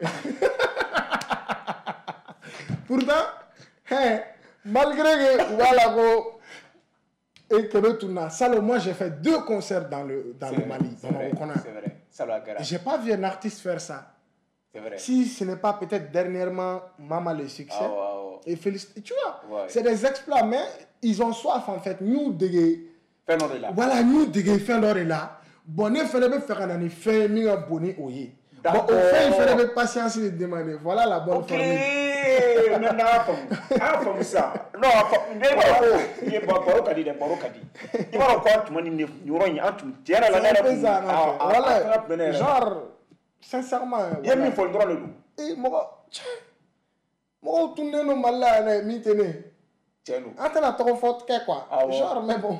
Speaker 5: pourtant malgré que voilà ko et que le tourna ça moi j'ai fait 2 concerts dans le Mali
Speaker 1: c'est vrai ça la garage
Speaker 5: j'ai pas vu un artiste faire ça
Speaker 1: c'est vrai
Speaker 5: si ce n'est pas peut-être dernièrement Mama le succès et félicite tu vois c'est des exploits mais ils ont soif en fait nous de voilà nous de faire là bon ne fallait pas faire un fait mi a boni oye bon au fait il fallait patience de demander voilà la bonne formule
Speaker 1: maintenant ça non il est baro kadi il va encore tu mani nyoronya antu tiara la
Speaker 5: voilà genre sincèrement
Speaker 1: il y a mis faut droit le
Speaker 5: et moi tourner no mala na mi tene Attends, trop fort quoi. Genre, mais bon.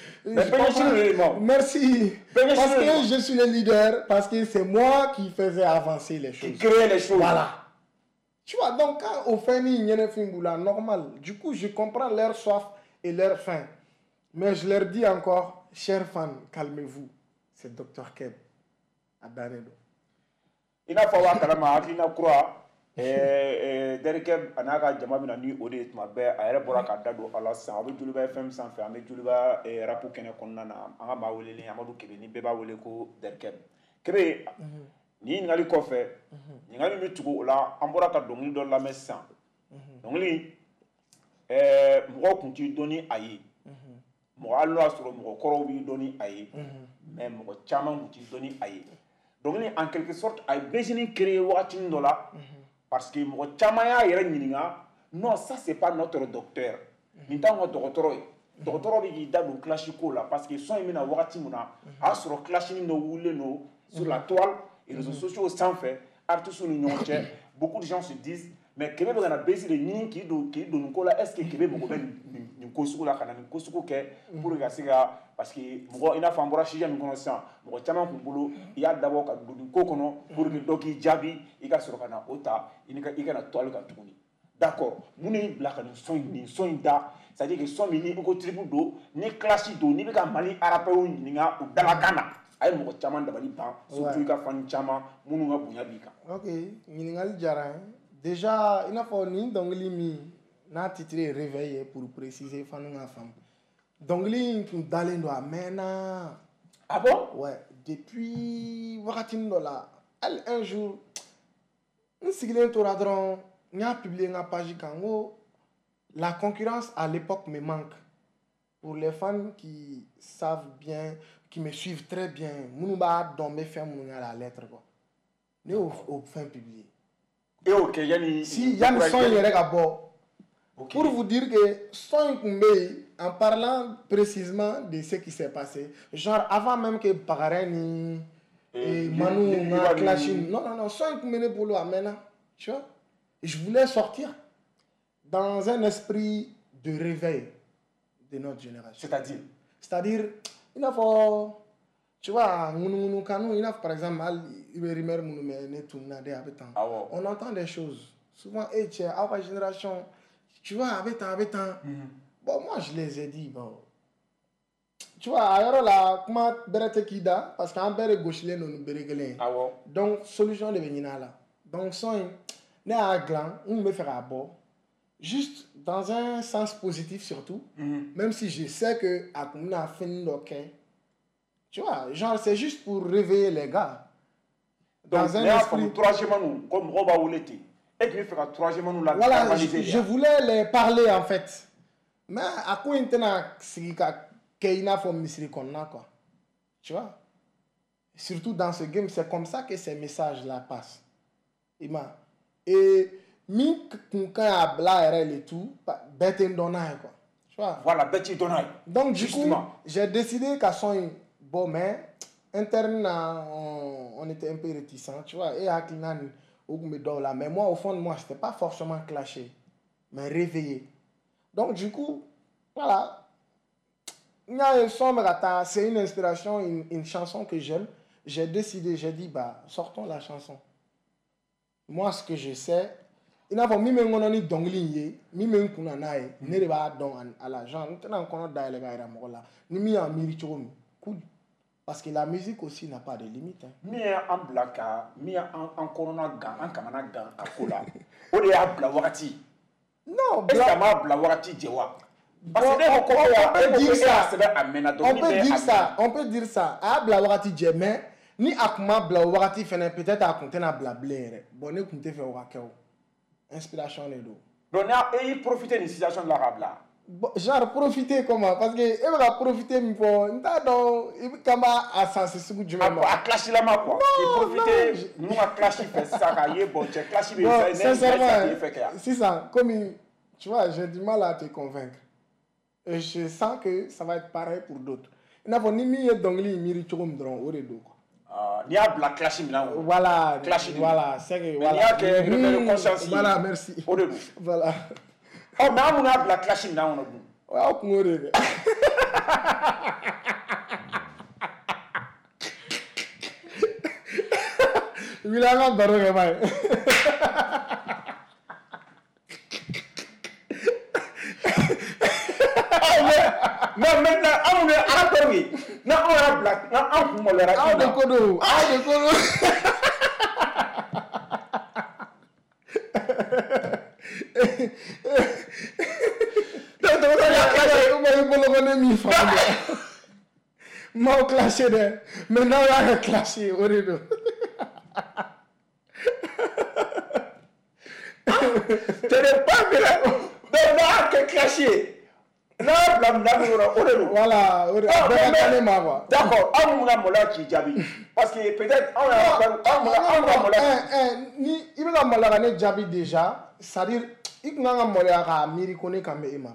Speaker 5: Merci. Parce que je suis le leader, parce que c'est moi qui faisais avancer les choses.
Speaker 1: Qui créait les choses.
Speaker 5: Voilà. Tu vois, donc quand on fait ni normal, du coup, je comprends leur soif et leur faim. Mais je leur dis encore, chers fans, calmez-vous. C'est Dr. Keb à Danedo.
Speaker 1: Il n'a pas voir Kalama, il n'a pas Derrick Anaga Jamabina ni Ode Mabe, a Rebora Kadado, Alasan, avec Juliba FM sans faire, avec Juliba et Rapo Kene Konana, Amabawele, Amadou Kebeni, Beba Weleko, Derrick. Kebe, ni ngali kofe, ni ngali mitugo la, Ambora Kadongi dans la messe. Donc, moi, quand tu donnes aïe, moi, alors, sur mon corps, oui, donner aïe, mais mon chaman, tu donnes aïe. Donc, en quelque sorte, aïe, besoin de créer watching dollar. Parce que mon chamaya yere nyinga non ça c'est pas notre docteur mintango docteur bi da do classico là parce que son imina wakati muna a sur clashing no wule no sur la toile et les réseaux sociaux sans fait artistes nous nyonche beaucoup de gens se disent mais Kébé bɛ na besi de ɲini k'i don ko la est-ce que Kébé mɔgɔ bɛ nin ko sugu la ka na nin ko sugu kɛ pour que ka se ka parce que mɔgɔ i n'a fɔ an bɔra sujet min kɔnɔ sisan mɔgɔ caman kun bolo i y'a dabɔ ka don nin ko kɔnɔ pour que dɔ k'i jaabi i ka sɔrɔ ka na o ta i kana to ale kan tuguni d'accord mun de y'i bila ka nin sɔn in da c'est à dire que sɔn min ni ko tribu don ni classe don n'i bɛ ka Mali arapɛw ɲininka u dalakan na a ye mɔgɔ caman dabali ban surtout i ka fan caman minnu ka bonya b'i kan.
Speaker 5: Ok ɲininkali diyara n ye déjà i n'a fɔ nin dɔnkili min n'a titre ye réveil ye pour préciser fanu ka faamu dɔnkili in tun dalen don a mɛnna.
Speaker 1: Ah bon?
Speaker 5: Ouais depuis wagatinin dɔ la hali un jour n sigilen tora dɔrɔn n y'a publié n ka page kan n ko la concurrence à l'époque me manque pour les fans qui savent bien qui me suivent très bien minnu b'a dɔn n bɛ fɛn minnu kɛ à la lettre quoi ne y'o fɛn publié.
Speaker 1: E y'o kɛ yanni
Speaker 5: son in yɛrɛ ka bɔ. Pour vous dire que son in kun bɛ yen en parlant précisément de ce qui s'est passé genre avant même que Bakare ni Manu n'a clashé non son in kun bɛ ne bolo a mɛnna tu vois je voulais sortir dans un esprit de réveil de notre génération. C'est-à-dire il n'a pas tu vois il n'a par exemple on entend des choses souvent et tu à la génération tu vois avec temps bon moi je les ai dit bon tu vois alors là comment berete kida parce qu'en bere gauchelen non beregelen donc solution de venir là donc son né à gland on me faire à bord juste dans un sens positif surtout même si je sais que à comme a fini OK tu vois genre c'est juste pour réveiller les gars
Speaker 1: dans donc, un esprit troisième comme Roba Ouleti et puis faire troisième là
Speaker 5: voilà je voulais les parler en fait mais à quoi intena sigika keina fo misri konna quoi tu vois surtout dans ce game c'est comme ça que ces messages là passent ima et mi kunkan a bla RL et tout beten donai quoi tu vois
Speaker 1: voilà beti donai
Speaker 5: donc du coup j'ai décidé qu'à son bon mais interne on était un peu réticents tu vois et à Klinan là mais moi au fond de moi c'était pas forcément clashé mais réveillé donc du coup voilà c'est une inspiration une chanson que j'aime j'ai décidé j'ai dit bah sortons la chanson moi ce que je sais il n'a pas mis mes mononi dongli mi men kuna nae ne de ba don à la gens maintenant qu'on a les gars là ni mi en miri cool parce que la musique aussi n'a pas de limite hein.
Speaker 1: Mi en blaka mi en corona gan en kamana gan akola o de ya bla wakati
Speaker 5: non
Speaker 1: bla ma bla wakati jewa parce que
Speaker 5: on peut dire ça a bla wakati je mais ni akuma bla wakati fene peut-être à compter na bla blé bon ne compter faire wakao inspiration les dos
Speaker 1: donc et profiter de situation de l'arabe là
Speaker 5: genre profiter comment parce que il va profiter pour donc il kama à sens sugu du même
Speaker 1: à clasher la ma quoi profiter nous à clasher fait ça cahier bon tu clasher mais
Speaker 5: ça si ça comme tu vois j'ai du mal à te convaincre et je sens que ça va être pareil pour d'autres il n'a pas ni mi dongli miri chogom dron au redo
Speaker 1: ni a bla clasher là
Speaker 5: voilà c'est que
Speaker 1: voilà il y a que conscience
Speaker 5: voilà merci
Speaker 1: au redo
Speaker 5: voilà
Speaker 1: oh mais on a bla clashing là on a bon
Speaker 5: ouais on aurait il a un barreau mais
Speaker 1: non maintenant on est à dormir non on a bla non on me le raconte
Speaker 5: de kodo Mau clashé de maintenant il y a clashé au rideau
Speaker 1: tu n'es pas vrai donc là que clashé là blâme au rideau
Speaker 5: voilà
Speaker 1: d'accord on a mola qui jabi parce que peut-être on a mola
Speaker 5: ni il va mola ne jabi déjà c'est-à-dire il n'a mola ka miri connaît quand même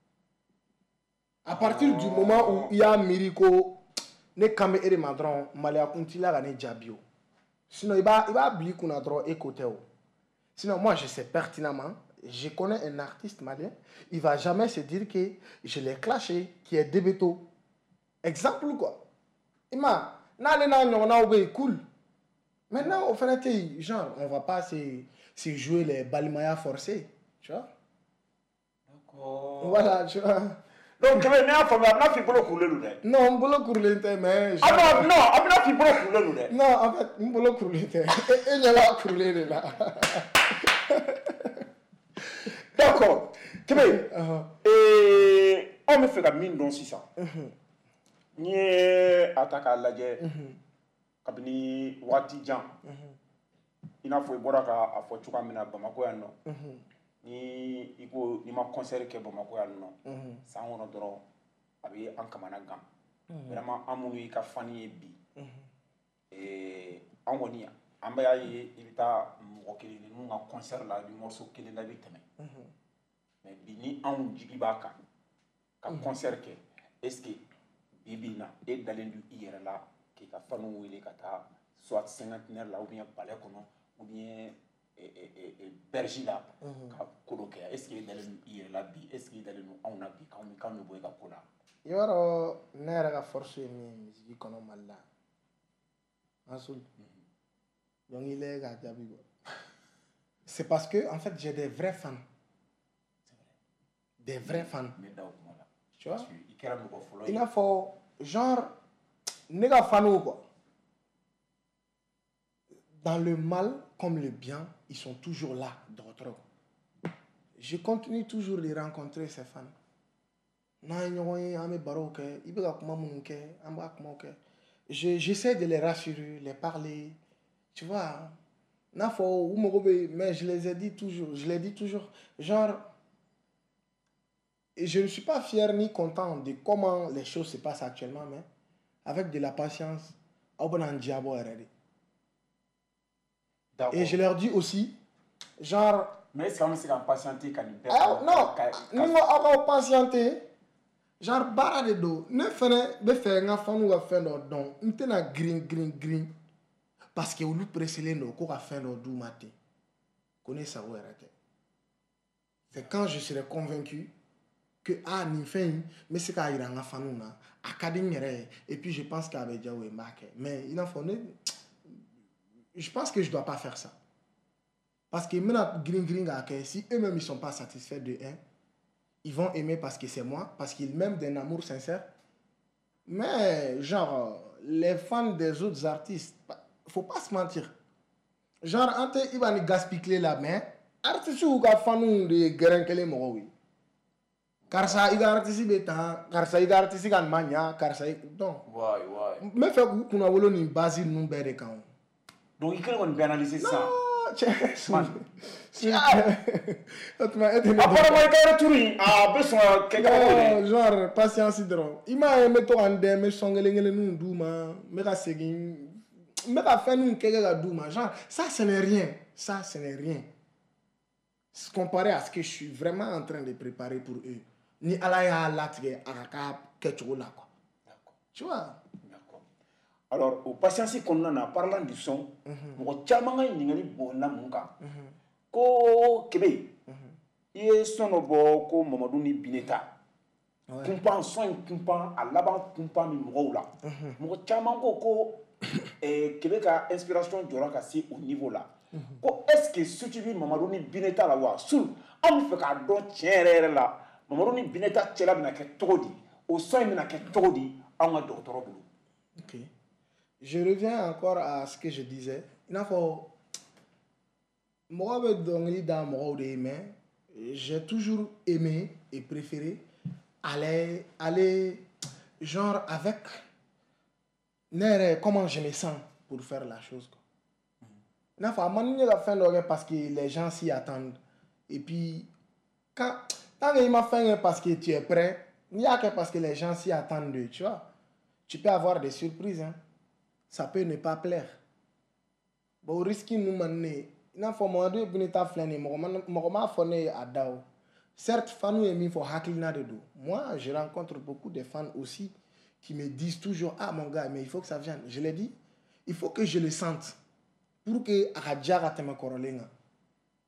Speaker 5: à partir du moment où il y a miracle ne kame ere madron malia kuntila ga ne jabio sinon il va bli kuna dro écouter Sinon, moi, je sais pertinemment, je connais un artiste malien, il ne va jamais se dire que je l'ai clashé, qui est Débéto. Exemple, quoi. Ima, cool. Maintenant, au fait, genre, on ne va pas se jouer les balimaya forcés. Tu vois?
Speaker 1: D'accord.
Speaker 5: Voilà, tu vois.
Speaker 1: Donc, tu veux bien faire un film pour le couler,
Speaker 5: non, on peut le couler, mais.
Speaker 1: Ah non, on peut film pour le couler,
Speaker 5: non, en fait, on peut le couler. Et il va couler là.
Speaker 1: D'accord. Tu veux, et on me fait la mine dans 600. Ni attaque à la guerre. Kabini wati jan. Il n'a pas bora ka afo chuka mina Bamako ya no. Ni iko ni ma concert ke Bamako ya no. Sa on doro abi an kamana gam. Vraiment amunu i ka fani bi. An woni ya. An ba ye ibita mo kelen ni nga concert la bi morceau kelen la bi teme. Mais bi ni an jigi ba ka concert ke est-ce que bibina et dalen du hier là qui ka fanu wele kata soit cinquantenaire là ou bien palais kono ou bien berger là ka coloquer est-ce que dalen du hier là bi est-ce que dalen nous on a bi quand nous boy ka kola
Speaker 5: yoro nera ka force mi musique kono malla asul donc il est ga jabi go c'est parce que en fait j'ai des vrais fans. Des vrais fans. Tu vois? Il a faut genre nega fano quoi. Dans le mal comme le bien, ils sont toujours là d'autres. Je continue toujours de rencontrer ces fans. J'essaie de les rassurer, les parler. Tu vois? Mais je les ai dit toujours, genre. Et je ne suis pas fier ni content de comment les choses se passent actuellement, mais avec de la patience, et je leur dis aussi, genre...
Speaker 1: Mais est-ce qu'on s'est patienté quand il
Speaker 5: non, nous avons patienté. Genre, barra de dos, ne fait un enfant ou un fait donc, on t'a green. Parce que vous précédez nos cours à faire nos doux matin. Connaissez ça, ouais, c'est quand je serai convaincu que ni fin mais c'est quand il y a un enfant et puis je pense qu'il y a déjà eu marqué mais il en faut je pense que je dois pas faire ça parce que maintenant green si eux-mêmes ils sont pas satisfaits de un ils vont aimer parce que c'est moi parce qu'ils m'aiment d'un amour sincère mais genre les fans des autres artistes faut pas se mentir genre entre ils vont gaspiller la main artiste ou fan de grain que les mots Karsa iga artisi beta, karsa iga artisi kan manya, karsa donc.
Speaker 1: Ouais.
Speaker 5: Me fait que kuna wolo ni base nous bere kan.
Speaker 1: Donc il crée une bien analyser ça.
Speaker 5: Apparemment il a retourné.
Speaker 1: Besoin quelqu'un.
Speaker 5: Genre patience dron. Il m'a me to ande me songelengele nous douma, me ka segin, me ka faire nous quelqu'un douma. Genre ça ce n'est rien. Comparé à ce que je suis vraiment en train de préparer pour eux. Ni alaya latge araka ketchola quoi.
Speaker 1: D'accord.
Speaker 5: Tu vois?
Speaker 1: D'accord. Alors au patience qu'on en a parlant du son, mo chamanga ningali bona munga. Ko kebe. Ie sono bo ko Mamadou ni Bineta. Kumpan son kumpan alaba kumpan mi mo la. Mo chamango ko kebe ka inspiration jora ka si au niveau là. Est-ce que si tu vis Mamadou ni Bineta la wa sul am fait ka don tiere la Mamadou ni Bineta tela bina ke togodi au son bina ke togodi anga docteur bulu.
Speaker 5: OK. Je reviens encore à ce que je disais. Il faut moi donner dans mon mais j'ai toujours aimé et préféré aller genre avec comment je me sens pour faire la chose quoi. Il faut faire parce que les gens s'y attendent. Et puis, quand il m'a fait parce que tu es prêt, il n'y a que parce que les gens s'y attendent, tu vois. Tu peux avoir des surprises. Hein. Ça peut ne pas plaire. Bon, risque nous mener. Il faut moi de bonita flâner. Moi, foné à Dao. Certes, fans et faut haklina de dos. Moi, je rencontre beaucoup de fans aussi qui me disent toujours ah mon gars, mais il faut que ça vienne. Je l'ai dit, il faut que je le sente. Pour que Radjara te me corolenga.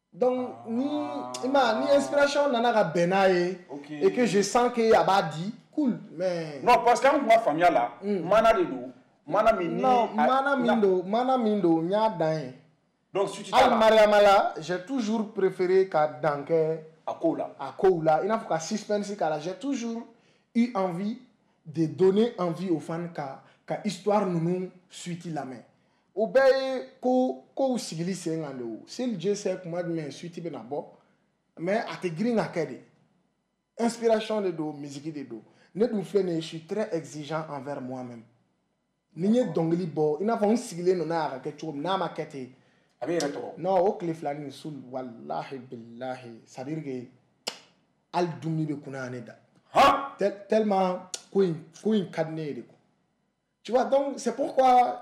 Speaker 5: Donc, ni inspiration nana ka benaye et que je sens que yaba dit cool, mais
Speaker 1: non parce que ma famille là, mana de do, mana mini.
Speaker 5: Non, mana mindo nya dan.
Speaker 1: Donc si tu
Speaker 5: Al Mariamala, j'ai toujours préféré qu'à danke
Speaker 1: à Kola.
Speaker 5: À Koula, il n'a pas suspense kala. J'ai toujours eu envie de donner envie aux fans qu'à histoire nous suit la main. Obey ko sigili sengande o. Si le Dieu sait comment me suit ben abo, mais à te green akede. Inspiration de do, musique de do. Ne dou flene, je suis très exigeant envers moi-même. Niye dongli bo, ina fa un sigile no na ka ketcho na ma kete. Non, au Cleflani sul wallahi billahi, ça veut dire que al dumi be kuna aneda. Tellement coin cadné de. Tu vois, donc c'est pourquoi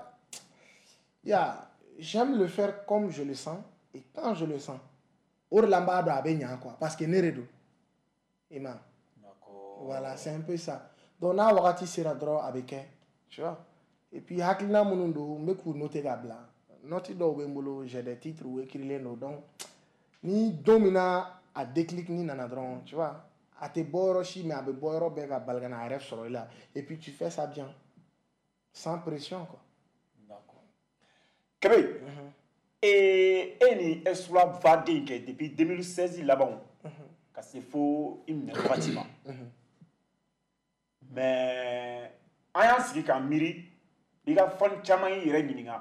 Speaker 5: j'aime le faire comme je le sens et quand je le sens. Orlamba do abenya quoi parce que neredo. Ima. D'accord. Voilà, c'est un peu ça. Donc na wakati sera draw avec tu vois. Et puis haklina munundo meku noter gabla. Noti do bembolo j'ai des titres ou écrit les noms donc ni domina à déclic ni nanadron, tu vois. À tes boroshi mais à be boro bega balgana rêve sur là et puis tu fais ça bien. Sans pression quoi.
Speaker 1: D'accord. Kébé. Et ni eswa vadin que depuis 2016 là-bas. Quand c'est faux il me bâtiment. Mais aya sigi ka miri i ka fan caman yi yɛrɛ ɲininka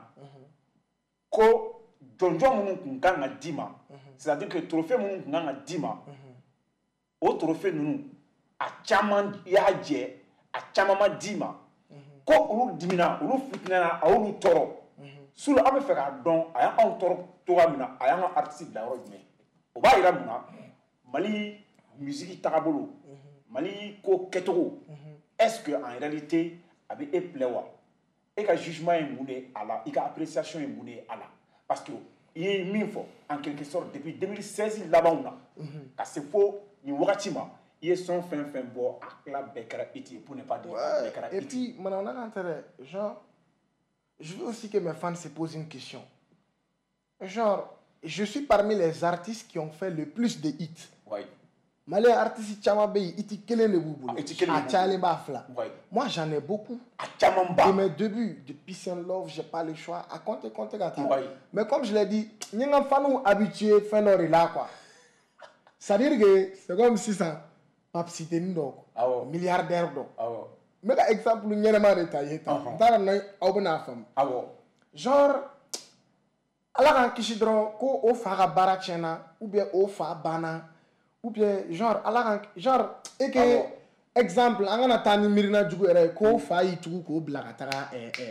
Speaker 1: ko jɔnjɔn minnu kun kan ka d'i ma c'est-à-dire que trophée minnu kun kan ka d'i ma o trophée ninnu a caman y'a jɛ a caman ma d'i ma ko olu dimina olu fitinana a y'olu tɔɔrɔ sulu an bɛ fɛ k'a dɔn a y'anw tɔɔrɔ cogoya min na a y'an ka artiste bila yɔrɔ jumɛn o b'a yira mun na Mali musique tagabolo Mali ko kɛcogo est-ce que en réalité a bɛ e plaît wa e ka jugement ye mun de a la i ka appréciation ye mun de a la parce que i ye min fɔ en quelque sorte depuis 2016 labanw na ka se fo nin wagati ma i ye son fɛn fɛn bɔ a tila bɛɛ kɛra hit ye pour ne pas dire bɛɛ kɛra hit.
Speaker 5: Et puis maintenant on a intérêt genre je veux aussi que mes fans se posent une question genre je suis parmi les artistes qui ont fait le plus de hits.
Speaker 1: Oui.
Speaker 5: Malais artistes chama be iti kelen de boubou. A chale ba fla. Moi j'en ai beaucoup. De mes débuts de Peace and Love, j'ai pas le choix à compter gâteau. Mais comme je l'ai dit, n'y a pas nous habitués fin d'heure là quoi. Ça veut dire que c'est comme si ça pas cité nous milliardaire donc. Mais exemple n'y a pas détaillé dans na obna femme. Genre ala kan kishi dron ko o fa bara chena ou bien o fa bana. Ou bien genre genre et que exemple angana tani mirina jugu ere ko fayi tugu ko blakatara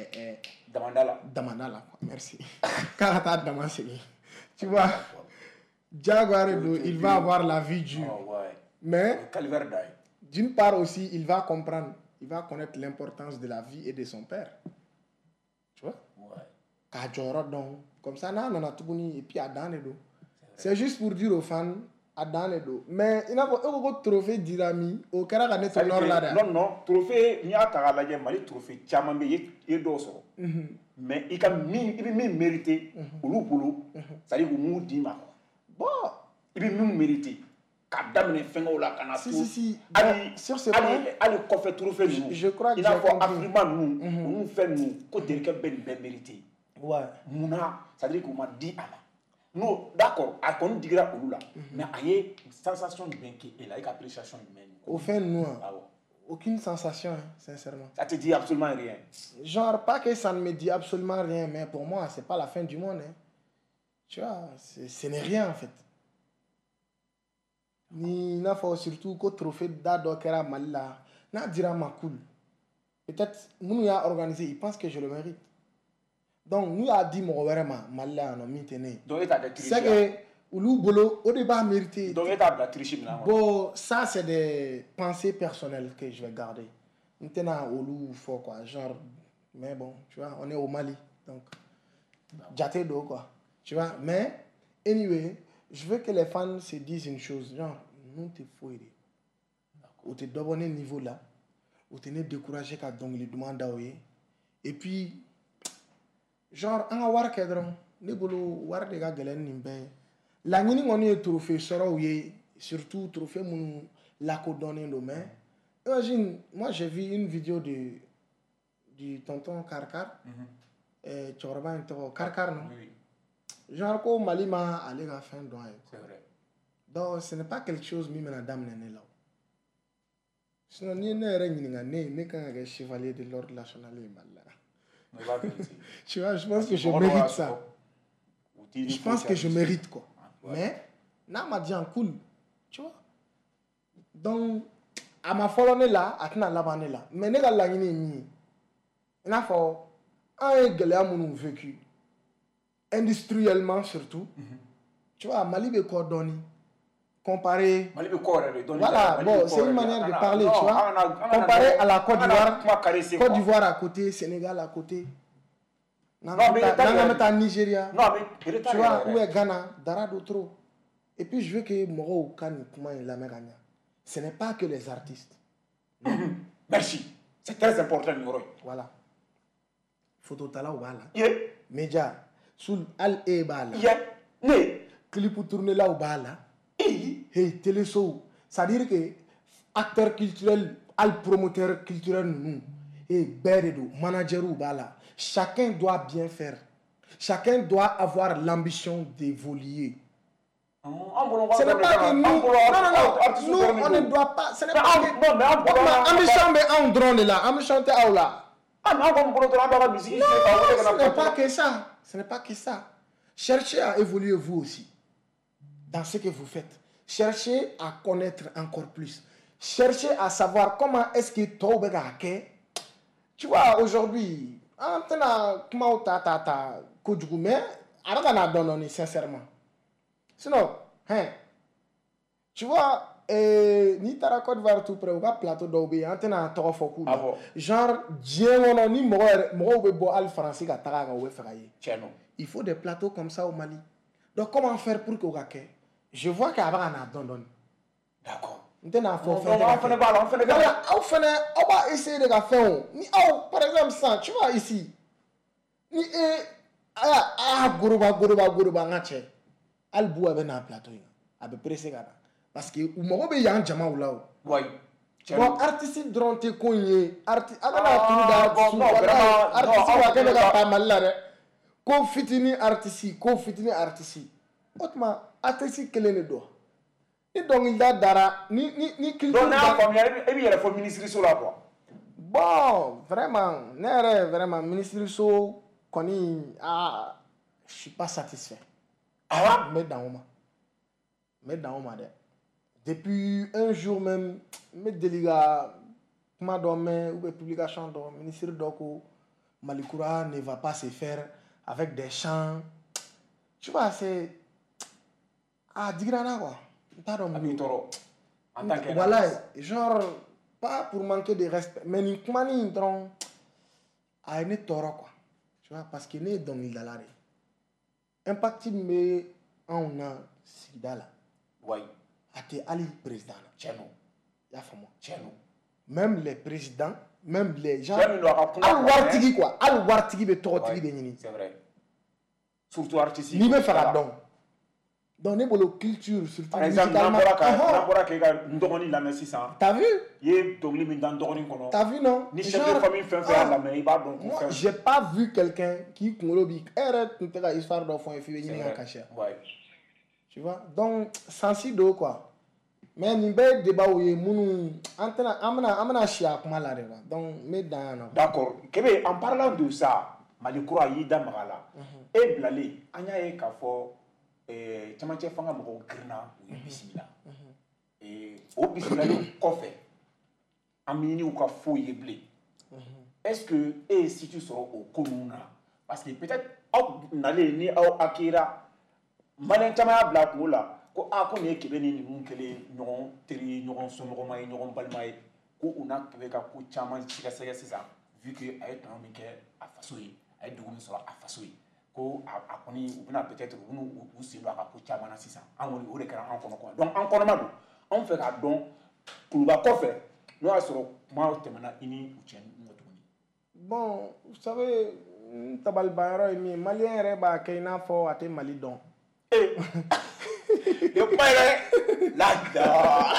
Speaker 5: damandala merci karata damaseli tu vois Jaguar il va avoir la vie dure mais d'une part aussi il va comprendre il va connaître l'importance de la vie et de son père tu vois kajoro donc comme ça na na tuguni et puis adane do c'est juste pour dire aux fans dans les dos mais il n'a pas eu trophée dirami au Canada net nord là
Speaker 1: non trophée ni a ta la Mali trophée chaman be ye do so mais il can mi mérité olu bolo ça dit mu di ma bon il bi mi mérité ka damene fengo la kana
Speaker 5: si
Speaker 1: ali
Speaker 5: sur ce point
Speaker 1: ali ko fait trophée
Speaker 5: je crois que
Speaker 1: il a fait africain nous fait nous ko derke ben mérité
Speaker 5: ouais
Speaker 1: muna ça dit qu'on m'a dit ala non, d'accord, à qu'on dira au là, mais il y a une sensation de bien qui est là, une appréciation humaine.
Speaker 5: Au fin de nous, aucune sensation, hein, sincèrement.
Speaker 1: Ça te dit absolument rien.
Speaker 5: Genre, pas que ça ne me dit absolument rien, mais pour moi, c'est pas la fin du monde. Hein. Tu vois, ce n'est rien en fait. Ni n'a pas surtout qu'au trophée d'Ado Kera Malila, n'a dira ma cool. Peut-être, nous a organisé, il pense que je le mérite. Donc, nous a dit mon vraiment malin en maintenu.
Speaker 1: Donc, il t'a dit
Speaker 5: c'est que Oulou Bolo, au débat mérité.
Speaker 1: Donc, il t'a dit
Speaker 5: bon, ça, c'est des pensées personnelles que je vais garder. Maintenant, Oulou, faut quoi, genre, mais bon, tu vois, on est au Mali. Donc, jaté d'eau, quoi. Tu vois, mais, anyway, je veux que les fans se disent une chose, genre, nous te fouillé. Ou te donné niveau là, ou te découragé quand donc les demandes à et puis, genre an ka wari kɛ dɔrɔn ne bolo wari de ka gɛlɛn nin bɛɛ ye laɲini kɔni ye trophée sɔrɔw ye surtout trophée minnu lakodɔnnen don mais imagine moi j'ai vu une vidéo du tonton Karkar cɛkɔrɔba in tɔgɔ Karkar non genre ko Mali ma ale ka fɛn dɔn a ye
Speaker 1: C'est vrai.
Speaker 5: donc ce n'est pas quelque chose min bɛna daminɛ ne la sinon ni ye ne yɛrɛ ɲininka ne kan ka kɛ chevalier de l'ordre national ye Mali la tu vois je pense que je mérite ça je pense que je mérite quoi mais n'a ma dit en cool tu vois donc a ma fɔlɔ ne la a tɛna laban ne la mais ne ka laɲini ye min ye i n'a fɔ an ye gɛlɛya minnu vécu industriellement surtout tu vois Mali bɛ kɔ dɔɔni comparé voilà bon c'est une manière de parler tu vois comparé à la Côte d'Ivoire à côté Sénégal à côté n'anga bɛ taa Nigeria tu vois ou Ghana dara do trop et puis je veux que mɔgɔw ka nin kuma in lamɛn ka ɲa ce n'est pas que les artistes
Speaker 1: merci c'est très important yɔrɔ ye
Speaker 5: voilà phototalaw b'a la média sul hali e b'a la
Speaker 1: ne
Speaker 5: clip tournelaw b'a la hey téléso c'est-à-dire que acteur culturel hali promoteur culturel ninnu bɛɛ de don managerw b'a la chacun doit bien faire chacun doit avoir l'ambition d'évoluer. Ce n'est pas que nous, nous on ne doit pas, ce n'est pas que ambition mais on drone là, ambition te aula. Non, ce n'est pas que ça, ce n'est pas que ça. Cherchez à évoluer vous aussi dans ce que vous faites. Cherchez à connaître encore plus. Cherchez à savoir comment est-ce que toi tu vois aujourd'hui, en tenant comment ta kojugu mais arrête na donner sincèrement. Sinon, hein, tu vois, ni tara Côte d'Ivoire tout près, ou pas plateau d'Obé, en tenant un toro foku. Genre, Dieu, ni moro be bo al français ka taga ou feraye. Il faut des plateaux comme ça au Mali. Donc, comment faire pour que Ogake? Je vois qu'il y a un abandon.
Speaker 1: D'accord.
Speaker 5: On va essayer de faire. Par exemple, ça, tu vois ici. Ni Gourouba, ngache. Albou avait un plateau. Abe pressé gada. Parce que ou mo be yan jama ou là.
Speaker 1: Oui.
Speaker 5: Bon artiste drone te konye artiste agana turu da su artiste wa kene ga pas mal là. Ko fitini artiste. Autrement artiste kele ne do. Ni donc il dara ni culture.
Speaker 1: Donc na famille et bien il faut ministre sur là quoi.
Speaker 5: Bon, vraiment, vraiment ministre so koni je suis pas satisfait.
Speaker 1: Ah,
Speaker 5: mais dans moi depuis un jour même mes délégats comment dormir ou publication dans ministre d'Oko Malikoura ne va pas se faire avec des chants. Tu vois c'est digrana quoi. Voilà, genre pas pour manquer de respect mais ni comment ni donc a une toro quoi. Tu vois parce que né dans l'Ilalare. Impact mais on a sida là.
Speaker 1: Oui.
Speaker 5: Ate ali président.
Speaker 1: Tcheno.
Speaker 5: Ya famo.
Speaker 1: Tcheno.
Speaker 5: Même les présidents, même les gens.
Speaker 1: Al
Speaker 5: wartigi quoi. Al wartigi be torotigi de nini.
Speaker 1: C'est vrai. Surtout artistique.
Speaker 5: Ni be faire don. Dans les bolo culture surtout.
Speaker 1: Par exemple, n'abora que ndogoni la messi ça.
Speaker 5: T'as vu?
Speaker 1: Yé dogli min dan dogoni kono.
Speaker 5: T'as vu non?
Speaker 1: Ni chef de famille fait la mais il va donc.
Speaker 5: Moi, j'ai pas vu quelqu'un qui kongolobi arrête nteka histoire d'enfant et fille ni cacher. Ouais. Tu vois? Donc sensido quoi. Mais ni be débat où yé munu antena amana chia kuma la reva. Donc mais dans. D'accord.
Speaker 1: Kebe en parlant de ça, Malikoura yida magala. Et blale anya e ka fo camancɛ fanga mɔgɔw girinna u ye bisimila o bisimilali kɔfɛ an bɛ ɲini u ka foyi ye bilen est-ce que e ye situ sɔrɔ o ko ninnu na parce que peut-être aw nalen ni aw akira maliyɛn caman y'a bila a kungo la ko ko nin ye kɛmɛ ni ninnu kɛlen ɲɔgɔn teri ye ɲɔgɔn somɔgɔma ye ɲɔgɔn balima ye ko u n'a kɛmɛ ka ko caman sɛgɛsɛgɛ sisan vu que a ye tɔnɔ min kɛ a faso ye a ye dugu min sɔrɔ a faso ye ko a kɔni u bɛna peut-être u bɛna u sen don a ka ko caman na sisan an kɔni o de kɛra an kɔnɔ quoi donc an kɔnɔma don an fɛ k'a dɔn kuluba kɔfɛ n'o y'a sɔrɔ kuma tɛmɛna i ni u cɛ tuguni.
Speaker 5: Bon vous savez tabalibayɔrɔ ye min ye maliyɛn yɛrɛ b'a kɛ i n'a fɔ a tɛ Mali dɔn.
Speaker 1: Le père là-dedans.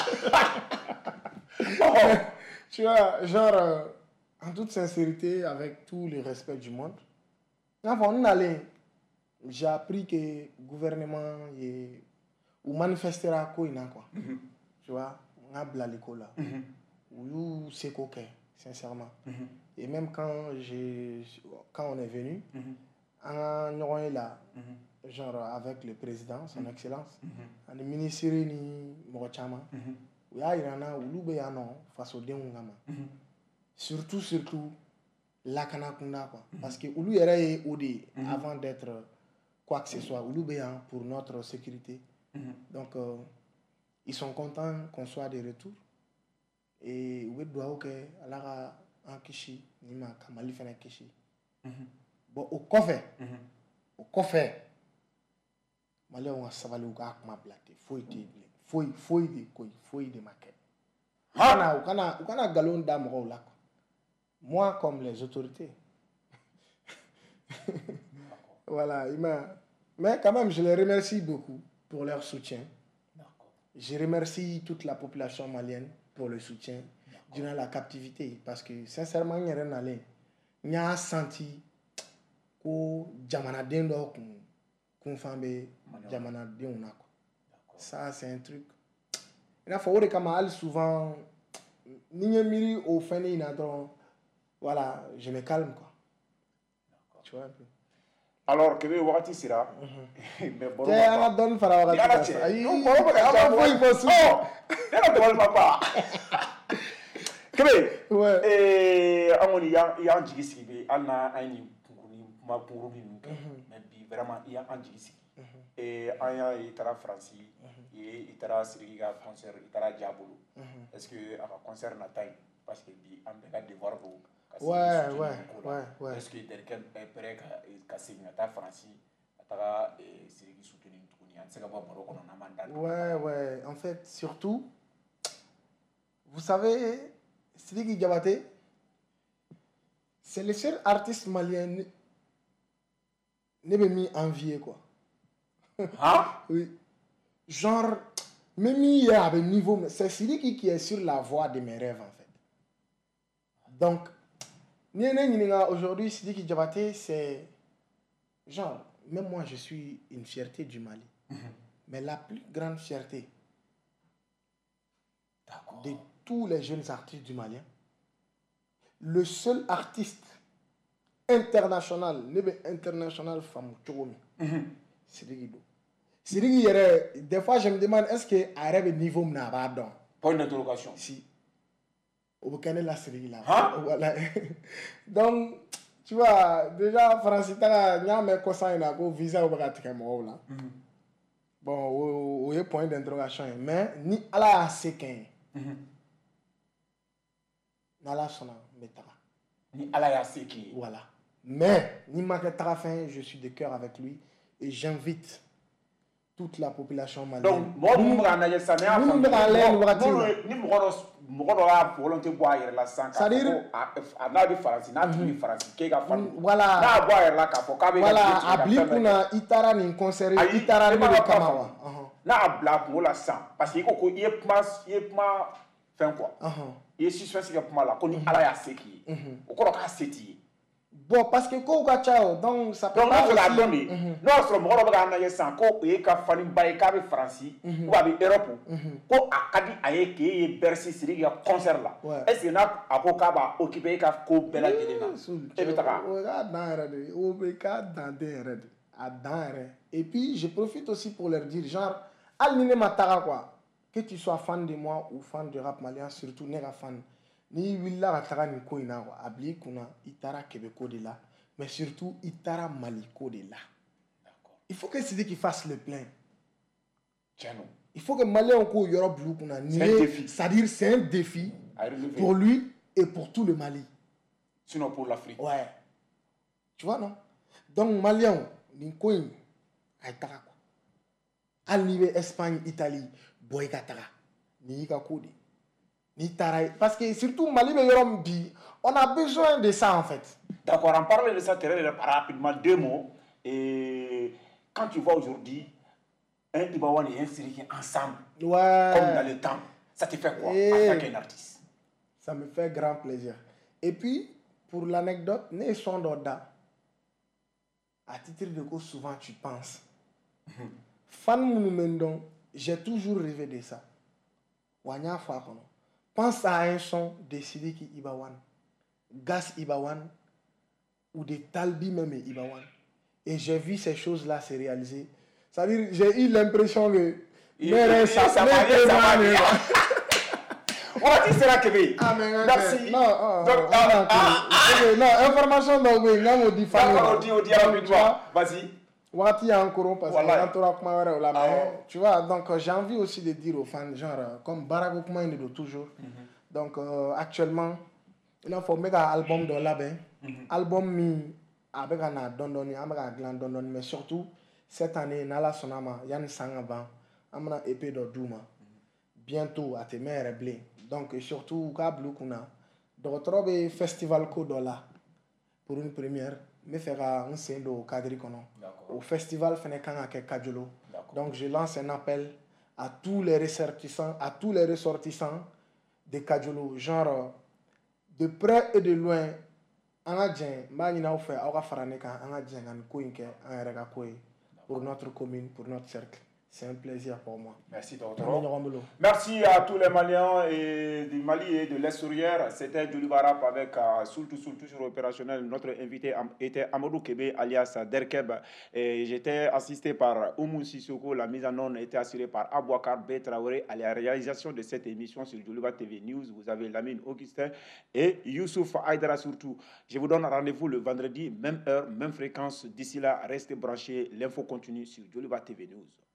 Speaker 5: Tu vois, genre, en toute sincérité, avec tout le respect du monde, enfin, on allait, j'ai appris que le gouvernement ou manifestera quoi, tu vois, on a blâmé l'école là, ou c'est coquin, sincèrement. Et même quand on est venu, on est là, genre avec le président, son excellence, on est ministre ni Mochama. Il y a face au démon. Surtout la Kanakunda, quoi. Parce que Oulu est OD avant d'être quoi que ce soit. Oulu pour notre sécurité. Donc, ils sont contents qu'on soit de retour. Et oui, doit ok, alors en Kishi, ni ma Kamali fait un Kishi. Bon, au café, malais on a savali ou gars ma blatte, faut de maquette. On a galon d'amour là. Moi comme les autorités. Voilà, mais quand même je les remercie beaucoup pour leur soutien. Je remercie toute la population malienne pour le soutien durant la captivité parce que sincèrement il y a senti que jamana dendo qu'on fait jamana dendo. Ça c'est un truc. Il a fallu que mal souvent ni au fin voilà, je me calme quoi. Tu vois un peu.
Speaker 1: Alors que Wati sera mais bon
Speaker 5: on donne para Wati.
Speaker 1: Non, il faut sous. Papa. Kebe.
Speaker 5: Ouais.
Speaker 1: Amoni ya njigi sigi ana ani ma puru bi mais bi vraiment ya njigi sigi. Aya itara France, itara siriga concert, itara diabolo. Est-ce que à concert na taille parce que bi am de devoir pour
Speaker 5: ouais.
Speaker 1: Est-ce que quelqu'un est prêt à signer ta France, à sirigi soutenir tout ni an sega ba Morocco na mandat.
Speaker 5: Ouais, en fait surtout vous savez Sidiki Diabaté c'est le seul artiste malien ne me mis envier quoi.
Speaker 1: Hein?
Speaker 5: Oui. Genre, même il y a un niveau, c'est Sidiki qui est sur la voie de mes rêves en fait. Donc, aujourd'hui, Sidiki Diabaté, c'est genre, même moi je suis une fierté du Mali. Mais la plus grande fierté de tous les jeunes artistes du Mali, le seul artiste international, femme, Sidiki Do. Sidiki, des fois je me demande est-ce que arabe niveau n'a pas d'on.
Speaker 1: Point d'interrogation.
Speaker 5: Si. Au Canada la Sidiki là.
Speaker 1: Hein?
Speaker 5: Voilà. Donc tu vois déjà France ta nya me ko ça ina ko visa au bagati mo là. Bon au point d'interrogation mais ni ala sekin. Nala sona metara.
Speaker 1: Ni ala ya seki.
Speaker 5: Voilà. Mais ni ma fin, je suis de cœur avec lui et j'invite toute la population malienne.
Speaker 1: Donc, moi, je volonté boire la sang. C'est-à-dire,
Speaker 5: voilà, voilà, itara ni concert, itara ni kamawa.
Speaker 1: Na abla pour la sang parce que ko y pas fin quoi. Il suspense que pour la ko ni ala ya seki. O ko ka seti.
Speaker 5: Bon, parce que quand on a donc ça peut
Speaker 1: pas la donner. Non, sur le monde on a sans ko e ka fani bay ka be France ou avec Europe. Ko akadi aye ke Bercy siri ya concert là. Est-ce que na akoka ba occuper ka ko bela gelena. E betaka. Et puis je profite aussi pour leur dire genre Al Matara quoi. Que tu sois fan de moi ou fan de rap malien, surtout nega fan. Ni willa ratara ni ko ina wa abli kuna itara Québécois de là, mais surtout itara Maliko de là. D'accord. Il faut que Sidiki fasse le plein. Tiens.
Speaker 5: Il faut que Malien ko yoro blue kuna c'est un défi. C'est-à-dire c'est un défi pour lui et pour tout le Mali.
Speaker 1: Sinon pour l'Afrique.
Speaker 5: Ouais. Tu vois non? Donc Malien ni ko in aitara quoi. Al niveau Espagne, Italie, boy katara. Ni ka kodi. Parce que surtout Mali, on a besoin de ça en fait.
Speaker 1: D'accord, en parlant de ça très rapidement, deux mots. Et quand tu vois aujourd'hui, un Ibawan et un Sidiki ensemble,
Speaker 5: Ouais.
Speaker 1: comme dans le temps, ça te fait quoi
Speaker 5: Et-
Speaker 1: en tant qu'un artiste?
Speaker 5: Ça me fait grand plaisir. Et puis, pour l'anecdote, né son d'Oda, à titre de quoi souvent tu penses. Fan Moumendon, j'ai toujours rêvé de ça. Wanya Fakono. Pense à un son de Sidiki Ibawan, Gas Ibawan, ou de Talbi même Ibawan. Et j'ai vu ces choses-là se réaliser. C'est-à-dire, j'ai eu l'impression que...
Speaker 1: ça va bien. On va dire cela, Kébé.
Speaker 5: Ah, mais
Speaker 1: Merci.
Speaker 5: Non,
Speaker 1: Donc,
Speaker 5: non, information donc oui, non, on dit
Speaker 1: d'accord, on dit rapidement. Vas-y.
Speaker 5: Wati encore parce
Speaker 1: Voilà.
Speaker 5: qu'on a encore là,
Speaker 1: Ah,
Speaker 5: mais tu vois, donc j'ai envie aussi de dire aux fans, genre, comme Barack Obama il est de toujours. Donc actuellement, il a formé un album dans la bain. Album mi avec un dondoni, avec un grand dondoni, mais surtout cette année, Nala Sonama, Yann Sangaba, amana épée de Douma. Bientôt à tes mères blé. Donc surtout Kablu Kuna. Donc trouver festival Kodola pour une première. Me fera un scène au cadre au festival Fenekanga Kajolo. Donc je lance un appel à tous les ressortissants de Kajolo, genre de près et de loin. Pour notre commune, pour notre cercle. C'est un plaisir pour moi.
Speaker 1: Merci, docteur. Merci à tous les Maliens et du Mali et de l'Est-Sourière. C'était Julie Barap avec Soultou sur opérationnel. Notre invité était Amadou Kébé, alias Derkeb. Et j'étais assisté par Oumou Sissoko. La mise en onde était assurée par Abouakar B. Traoré. À la réalisation de cette émission sur Joliba TV News, vous avez Lamine Augustin et Youssouf Aïdara surtout. Je vous donne rendez-vous le vendredi, même heure, même fréquence. D'ici là, restez branchés. L'info continue sur Joliba TV News.